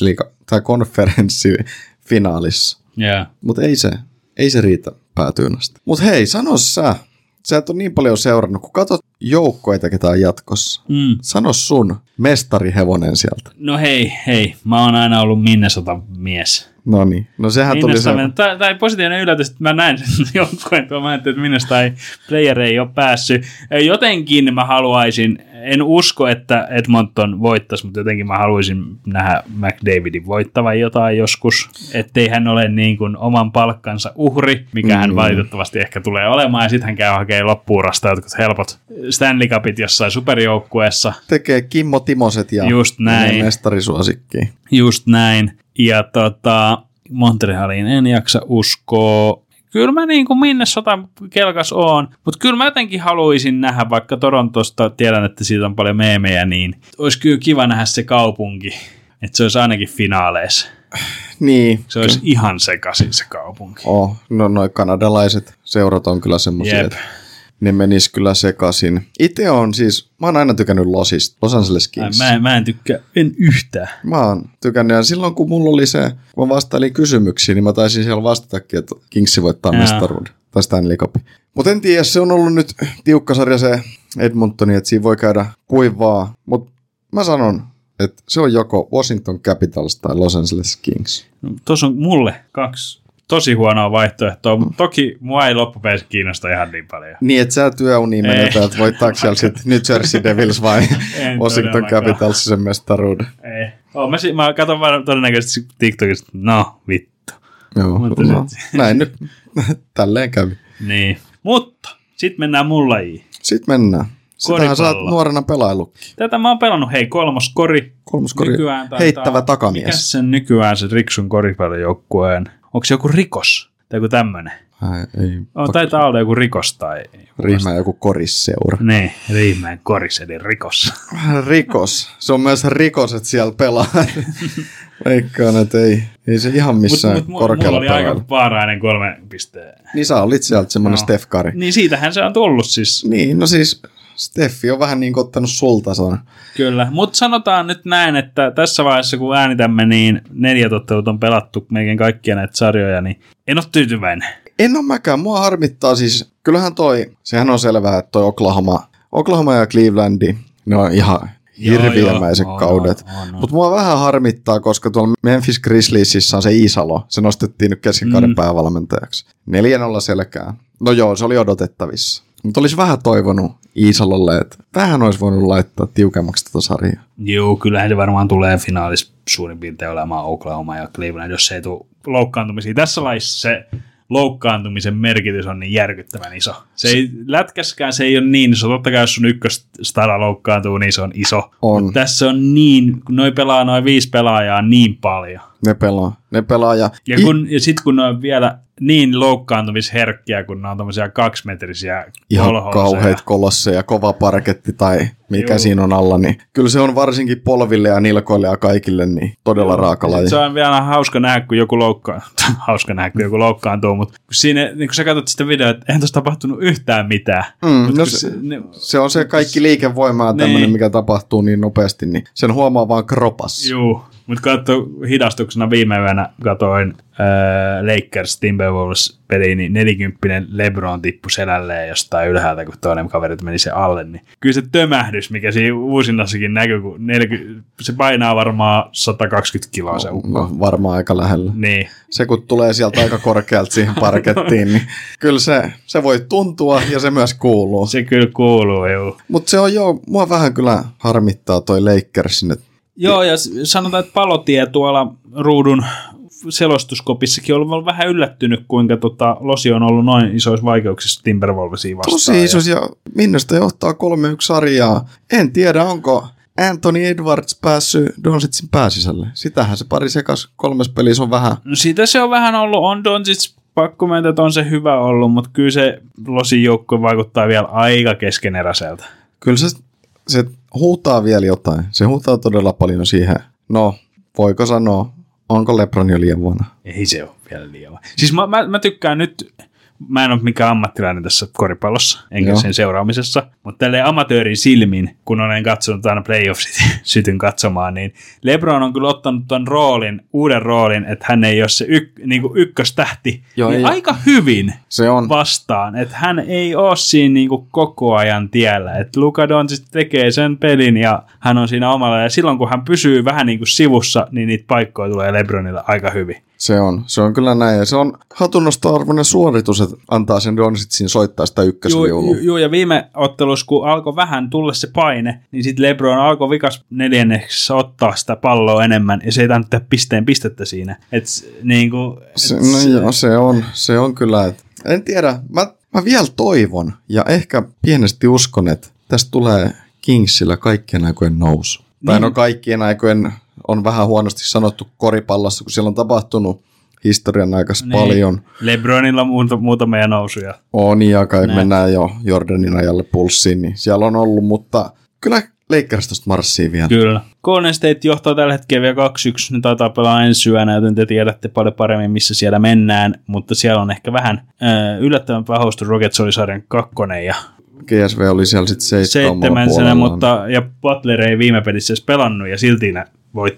konferenssifinaalissa. Yeah. Mutta ei se riitä päätyyn asti. Mutta hei, sano sä et ole niin paljon seurannut, kun katsot joukkoita, ketä on jatkossa. Sano sun mestarihevonen sieltä. No hei, mä oon aina ollut Minnesota-mies. No niin, no sehän tuli se. Tai positiivinen yllätys, että mä näin sen joukkueen, kun mä ajattelin, että Minnesota player ei ole päässyt. Jotenkin mä haluaisin, en usko, että Edmonton voittaisi, mutta jotenkin mä haluaisin nähdä McDavidin voittavan jotain joskus, ettei hän ole niin kuin oman palkkansa uhri, mikä hän valitettavasti ehkä tulee olemaan, ja sitten hän käy hakemaan loppuurasta jotkut helpot Stanley Cupit jossain superjoukkueessa. Tekee Kimmo Timoset ja mestarisuosikkiin. Just näin. Ja Montrealiin en jaksa uskoa. Kyllä mä niin kuin Minnesota kelkas oon, mutta kyllä mä jotenkin haluaisin nähdä, vaikka Torontosta tiedän, että siitä on paljon meemejä, niin olisi kyllä kiva nähdä se kaupunki, että se olisi ainakin finaaleissa. Niin. Se olisi ihan sekaisin se kaupunki. No noi kanadalaiset seurat on kyllä semmoisia, että ne menis kyllä sekaisin. Itse on siis, mä oon aina tykännyt Losista, Los Angeles Kings. Mä en tykkää, en yhtään. Mä oon tykännyt, ja silloin kun mulla oli se, kun mä vastailin kysymyksiin, niin mä taisin siellä vastatakin, että Kingsi voittaa mestaruuden, tai Stanley Cupin. Mutta en tiedä, se on ollut nyt tiukka sarja se Edmontoni, että siinä voi käydä kuivaa, mutta mä sanon, että se on joko Washington Capitals tai Los Angeles Kings. No, tuossa on mulle 2 tosi huonoa vaihtoehtoa, mutta toki mua ei loppupeleissä kiinnosta ihan niin paljon. Niin, että sä työuniin menetä, että voittaako siellä sitten New Jersey Devils vai Washington Capitals sen mestaruuden. Ei. Mä katson vaan todennäköisesti TikTokista, no vittu. Joo, no, näin nyt tälleen kävi. Niin, mutta sitten mennään mun lajiin. Sitten mennään. Sitähän sä oot nuorena pelaillutkin. Tätä mä oon pelannut, kolmoskori, heittävä takamies. Mikäs sen nykyään se Riksun koripallojoukkueen? Onko se joku Rikos? Tai joku tämmönen? Ei. Taitaa olla joku Rikos tai... Riihimäen joku korisseura. Niin, Riihimäen koris, eli Rikos. Rikos. Se on myös rikos, että siellä pelaa. Veikkaan, että ei se ihan missään korkealla mulla oli aika vaarainen 3 pisteen. Niin sä olit sieltä semmoinen Steph Curry. Niin siitähän se on tullut siis. Niin, no siis Steffi on vähän niin kuin ottanut sulta sen. Kyllä, mutta sanotaan nyt näin, että tässä vaiheessa kun äänitämme, niin 4 ottelut on pelattu melkein kaikkia näitä sarjoja, niin en ole tyytyväinen. En ole mäkään, mua harmittaa siis, kyllähän sehän on selvää, että toi Oklahoma ja Clevelandi, ne on ihan hirviämäiset kaudet. Mutta mua vähän harmittaa, koska tuolla Memphis Grizzliesissä on se Iisalo, se nostettiin nyt keskikauden päävalmentajaksi. 4-0 selkää. No joo, se oli odotettavissa. Mutta olisi vähän toivonut Iisalolle, että vähän olisi voinut laittaa tiukemmaksi tätä sarjaa. Joo, kyllähän se varmaan tulee finaalissa suurin piirtein olemaan Oklahoma ja Cleveland, jos se ei tule loukkaantumisia. Tässä laissa se loukkaantumisen merkitys on niin järkyttävän iso. Se ei, lätkäskään se ei ole niin iso. Totta kai jos sun ykköstara loukkaantuu, niin se on iso. Mutta tässä on niin, kun noin 5 pelaajaa niin paljon. Ne pelaa. Ja sitten kun ne on vielä niin loukkaantumisherkkiä, kun ne on tommosia 2-metrisiä ihan kauheat kolosseja, kova parketti tai mikä siinä on alla, niin kyllä se on varsinkin polville ja nilkoille ja kaikille niin todella raaka laji. Se on vielä hauska nähdä, kun joku loukkaantuu, mutta siinä, niin kun sä katsot sitä videoa, että eihän tuossa tapahtunut yhtään mitään. Se on se kaikki liikevoima ja tämmöinen, mikä tapahtuu niin nopeasti, niin sen huomaa vaan kropassa. Joo. Mutta hidastuksena viime yönä katoin Lakers Timberwolves peliin, niin 40 LeBron tippui selälleen jostain ylhäältä, kun toinen kaveri meni se alle. Niin kyllä se tömähdys, mikä siinä uusinnassakin näkyy, kun se painaa varmaan 120 kiloa se ukko. No, varmaan aika lähellä. Niin. Se kun tulee sieltä aika korkealta siihen parkettiin, niin kyllä se voi tuntua ja se myös kuuluu. Se kyllä kuuluu, joo. Mutta se on mua vähän kyllä harmittaa toi Lakersin, Joo, ja sanotaan, että Palotie tuolla ruudun selostuskopissakin on ollut vähän yllättynyt, kuinka Losi on ollut noin isoissa vaikeuksissa Timberwolvesia vastaan. Tosi isoissa, ja Minnesota johtaa 3-1 sarjaa. En tiedä, onko Anthony Edwards päässyt Doncicin pääsisälle. Sitähän se pari sekas 3 pelissä on vähän. No siitä se on vähän ollut, on Doncic pakko myöntää, että on se hyvä ollut, mutta kyllä se Losin joukko vaikuttaa vielä aika keskeneräiseltä. Kyllä se huutaa vielä jotain. Se huutaa todella paljon siihen. No, voiko sanoa, onko LeBron jo liian vanha? Ei se ole vielä liian vanha. Siis mä tykkään nyt, mä en ole mikään ammattilainen tässä koripallossa, enkä sen seuraamisessa, mutta tälleen amatöörin silmin, kun olen katsonut aina playoffsit sytyn katsomaan, niin LeBron on kyllä ottanut tuon uuden roolin, että hän ei ole se ykköstähti, niin aika hyvin se on vastaan, että hän ei ole siinä niinku koko ajan tiellä, että Luka Doncic tekee sen pelin ja hän on siinä omalla, ja silloin kun hän pysyy vähän niin kuin sivussa, niin niitä paikkoja tulee LeBronille aika hyvin. Se on kyllä näin, ja se on hatunnosto-arvoinen suoritus, että antaa sen Doncicin soittaa sitä ykkösviulua. Joo, ja viime ottelussa, kun alkoi vähän tulla se paine, niin sitten LeBron alkoi vikas 4. ottaa sitä palloa enemmän, ja se ei tainnut tehdä pistettä siinä. Se on kyllä, että en tiedä, mä vielä toivon, ja ehkä pienesti uskon, että tästä tulee Kingsillä kaikkien aikojen nousu. Niin. Tai no kaikkien aikojen on vähän huonosti sanottu koripallossa, kun siellä on tapahtunut historian aikaisesti paljon. LeBronilla on muutamia nousuja. On, ja kai mennään jo Jordanin ajalle pulssiin, niin siellä on ollut, mutta kyllä Lakerstosta marssiin vielä. Kyllä. Golden State johtaa tällä hetkellä vielä 2-1. Ne taitaa pelaa ensi yönä, joten te tiedätte paljon paremmin, missä siellä mennään. Mutta siellä on ehkä vähän yllättävän pahoistu. Rockets oli sarjan 2. ja GSV oli siellä sitten 7. mutta ja Butler ei viime pelissä edes pelannut ja silti ne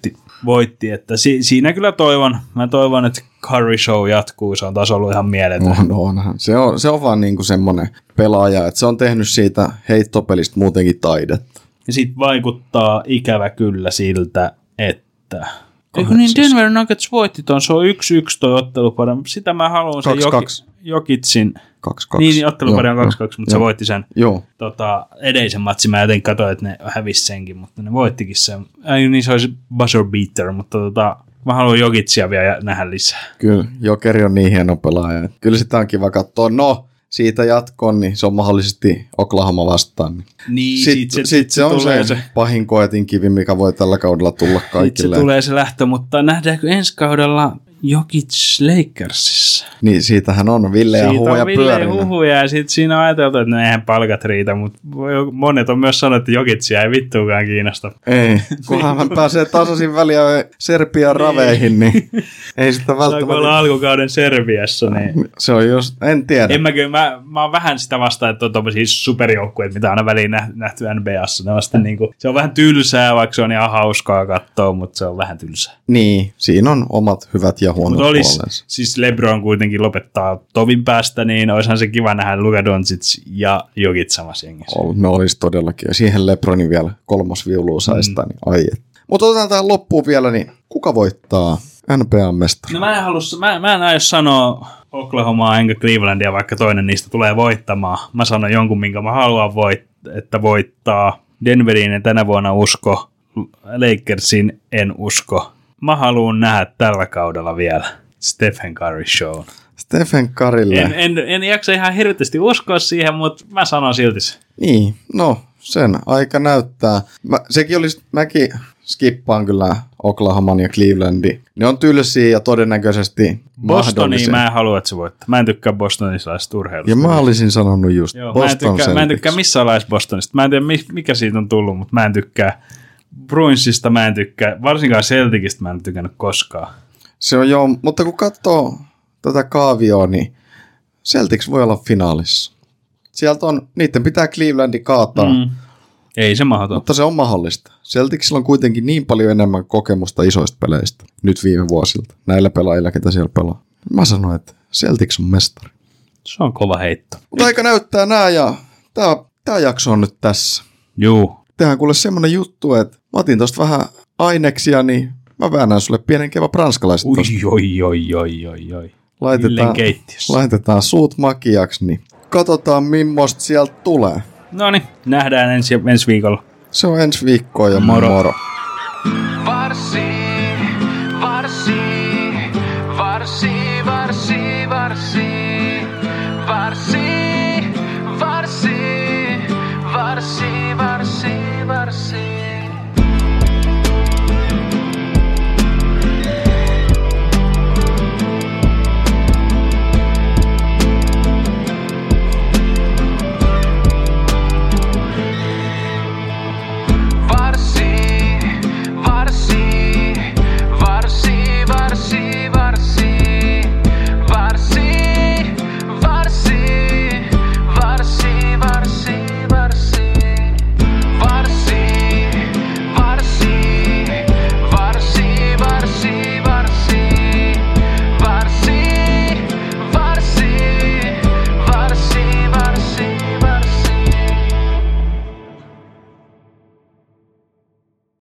voitti, että siinä kyllä mä toivon, että Curry Show jatkuu, se on taas ollut ihan mieletön. Onhan. Se on vaan niinku semmoinen pelaaja, että se on tehnyt siitä heittopelistä muutenkin taidetta. Ja sit vaikuttaa ikävä kyllä siltä, että eikö niin Denver Nuggets voitti ton, se on 1-1 toi ottelupari, sitä mä haluan sen Jokitsin. 2-2. Niin, ottelupari on 2-2, mutta se voitti sen edellisen matsin. Mä jotenkin katsoin, että ne hävisi senkin, mutta ne voittikin sen. Niin se olisi buzzer beater, mutta mä haluan Jokitsia vielä nähdä lisää. Kyllä, Jokeri on niin hieno pelaaja. Kyllä sitä on kiva katsoa. No, siitä jatkoon, niin se on mahdollisesti Oklahoma vastaan. Niin, sitten se on se pahin koetinkivi, mikä voi tällä kaudella tulla kaikille. Se tulee se lähtö, mutta nähdäänkö ensi kaudella Jokic Lakersissa? Niin, siitähän on Ville ja huhuja pyörinä. Huhuja ja sitten siinä on ajateltu, että eihän palkat riitä, mutta monet on myös sanonut, että Jokitsia ei vittuukaan kiinnosta. Ei, kunhan hän pääsee tasaisin väliä Serbian raveihin, niin ei sitä välttämättä. Saako olla alkukauden Serbiassa? Niin. Se on just, en tiedä. Mä oon vähän sitä vastaan, että on tommosia superjoukkueita, mitä on aina väliin nähty NBAssa. Se on vähän tylsää, vaikka se on ihan hauskaa katsoa, mutta se on vähän tylsää. Niin, siinä on omat hyvät ja huonot puolensa. Siis LeBron kuitenkin lopettaa tovin päästä, niin olisihan se kiva nähdä Luka Doncic ja Jokic samassa jengissä. No olisi todellakin. Ja siihen LeBronin vielä 3. viulua saista, niin ai. Mutta otetaan tähän loppuun vielä, niin kuka voittaa NBA-mestari? No mä en aio sanoa Oklahomaa enkä Clevelandia, vaikka toinen niistä tulee voittamaan. Mä sanon jonkun, minkä mä haluan että voittaa. Denverin en tänä vuonna usko, Lakersin en usko. Mä haluan nähdä tällä kaudella vielä Stephen Curry show. Stephen Currylle. En jaksa ihan hirveästi uskoa siihen, mutta mä sanon silti se. Niin, no sen aika näyttää. Mäkin skippaan kyllä Oklahoman ja Clevelandin. Ne on tylsiä ja todennäköisesti Bostonia mä en halua, että se voittaa. Mä en tykkää bostonilaisesta urheilusta. Ja mä olisin sanonut just mä en tykkää missään laissa Bostonista. Mä en tiedä mikä siitä on tullut, mutta mä en tykkää Bruinsista, mä en tykkää, varsinkaan Celticistä mä en tykännyt koskaan. Se on joo, mutta kun katsoo tätä kaavioa, niin Celtics voi olla finaalissa. Sieltä on, niiden pitää Clevelandi kaataa. Ei se mahdoton. Mutta se on mahdollista. Celticsilla on kuitenkin niin paljon enemmän kokemusta isoista peleistä nyt viime vuosilta. Näillä pelaajilla, ketä siellä pelaa. Mä sanoin, että Celtics on mestari. Se on kova heitto. Mutta aika näyttää nää ja tää jakso on nyt tässä. Juu. Tehdään kuule semmonen juttu, että mä otin tosta vähän aineksia, niin mä väännän sulle pienen kevä pranskalaiset tosta. Oi. Laitetaan suut makiaksi, niin katsotaan millaista sieltä tulee. Noniin, nähdään ensi viikolla. Se on ensi viikkoa ja moro. Varsi.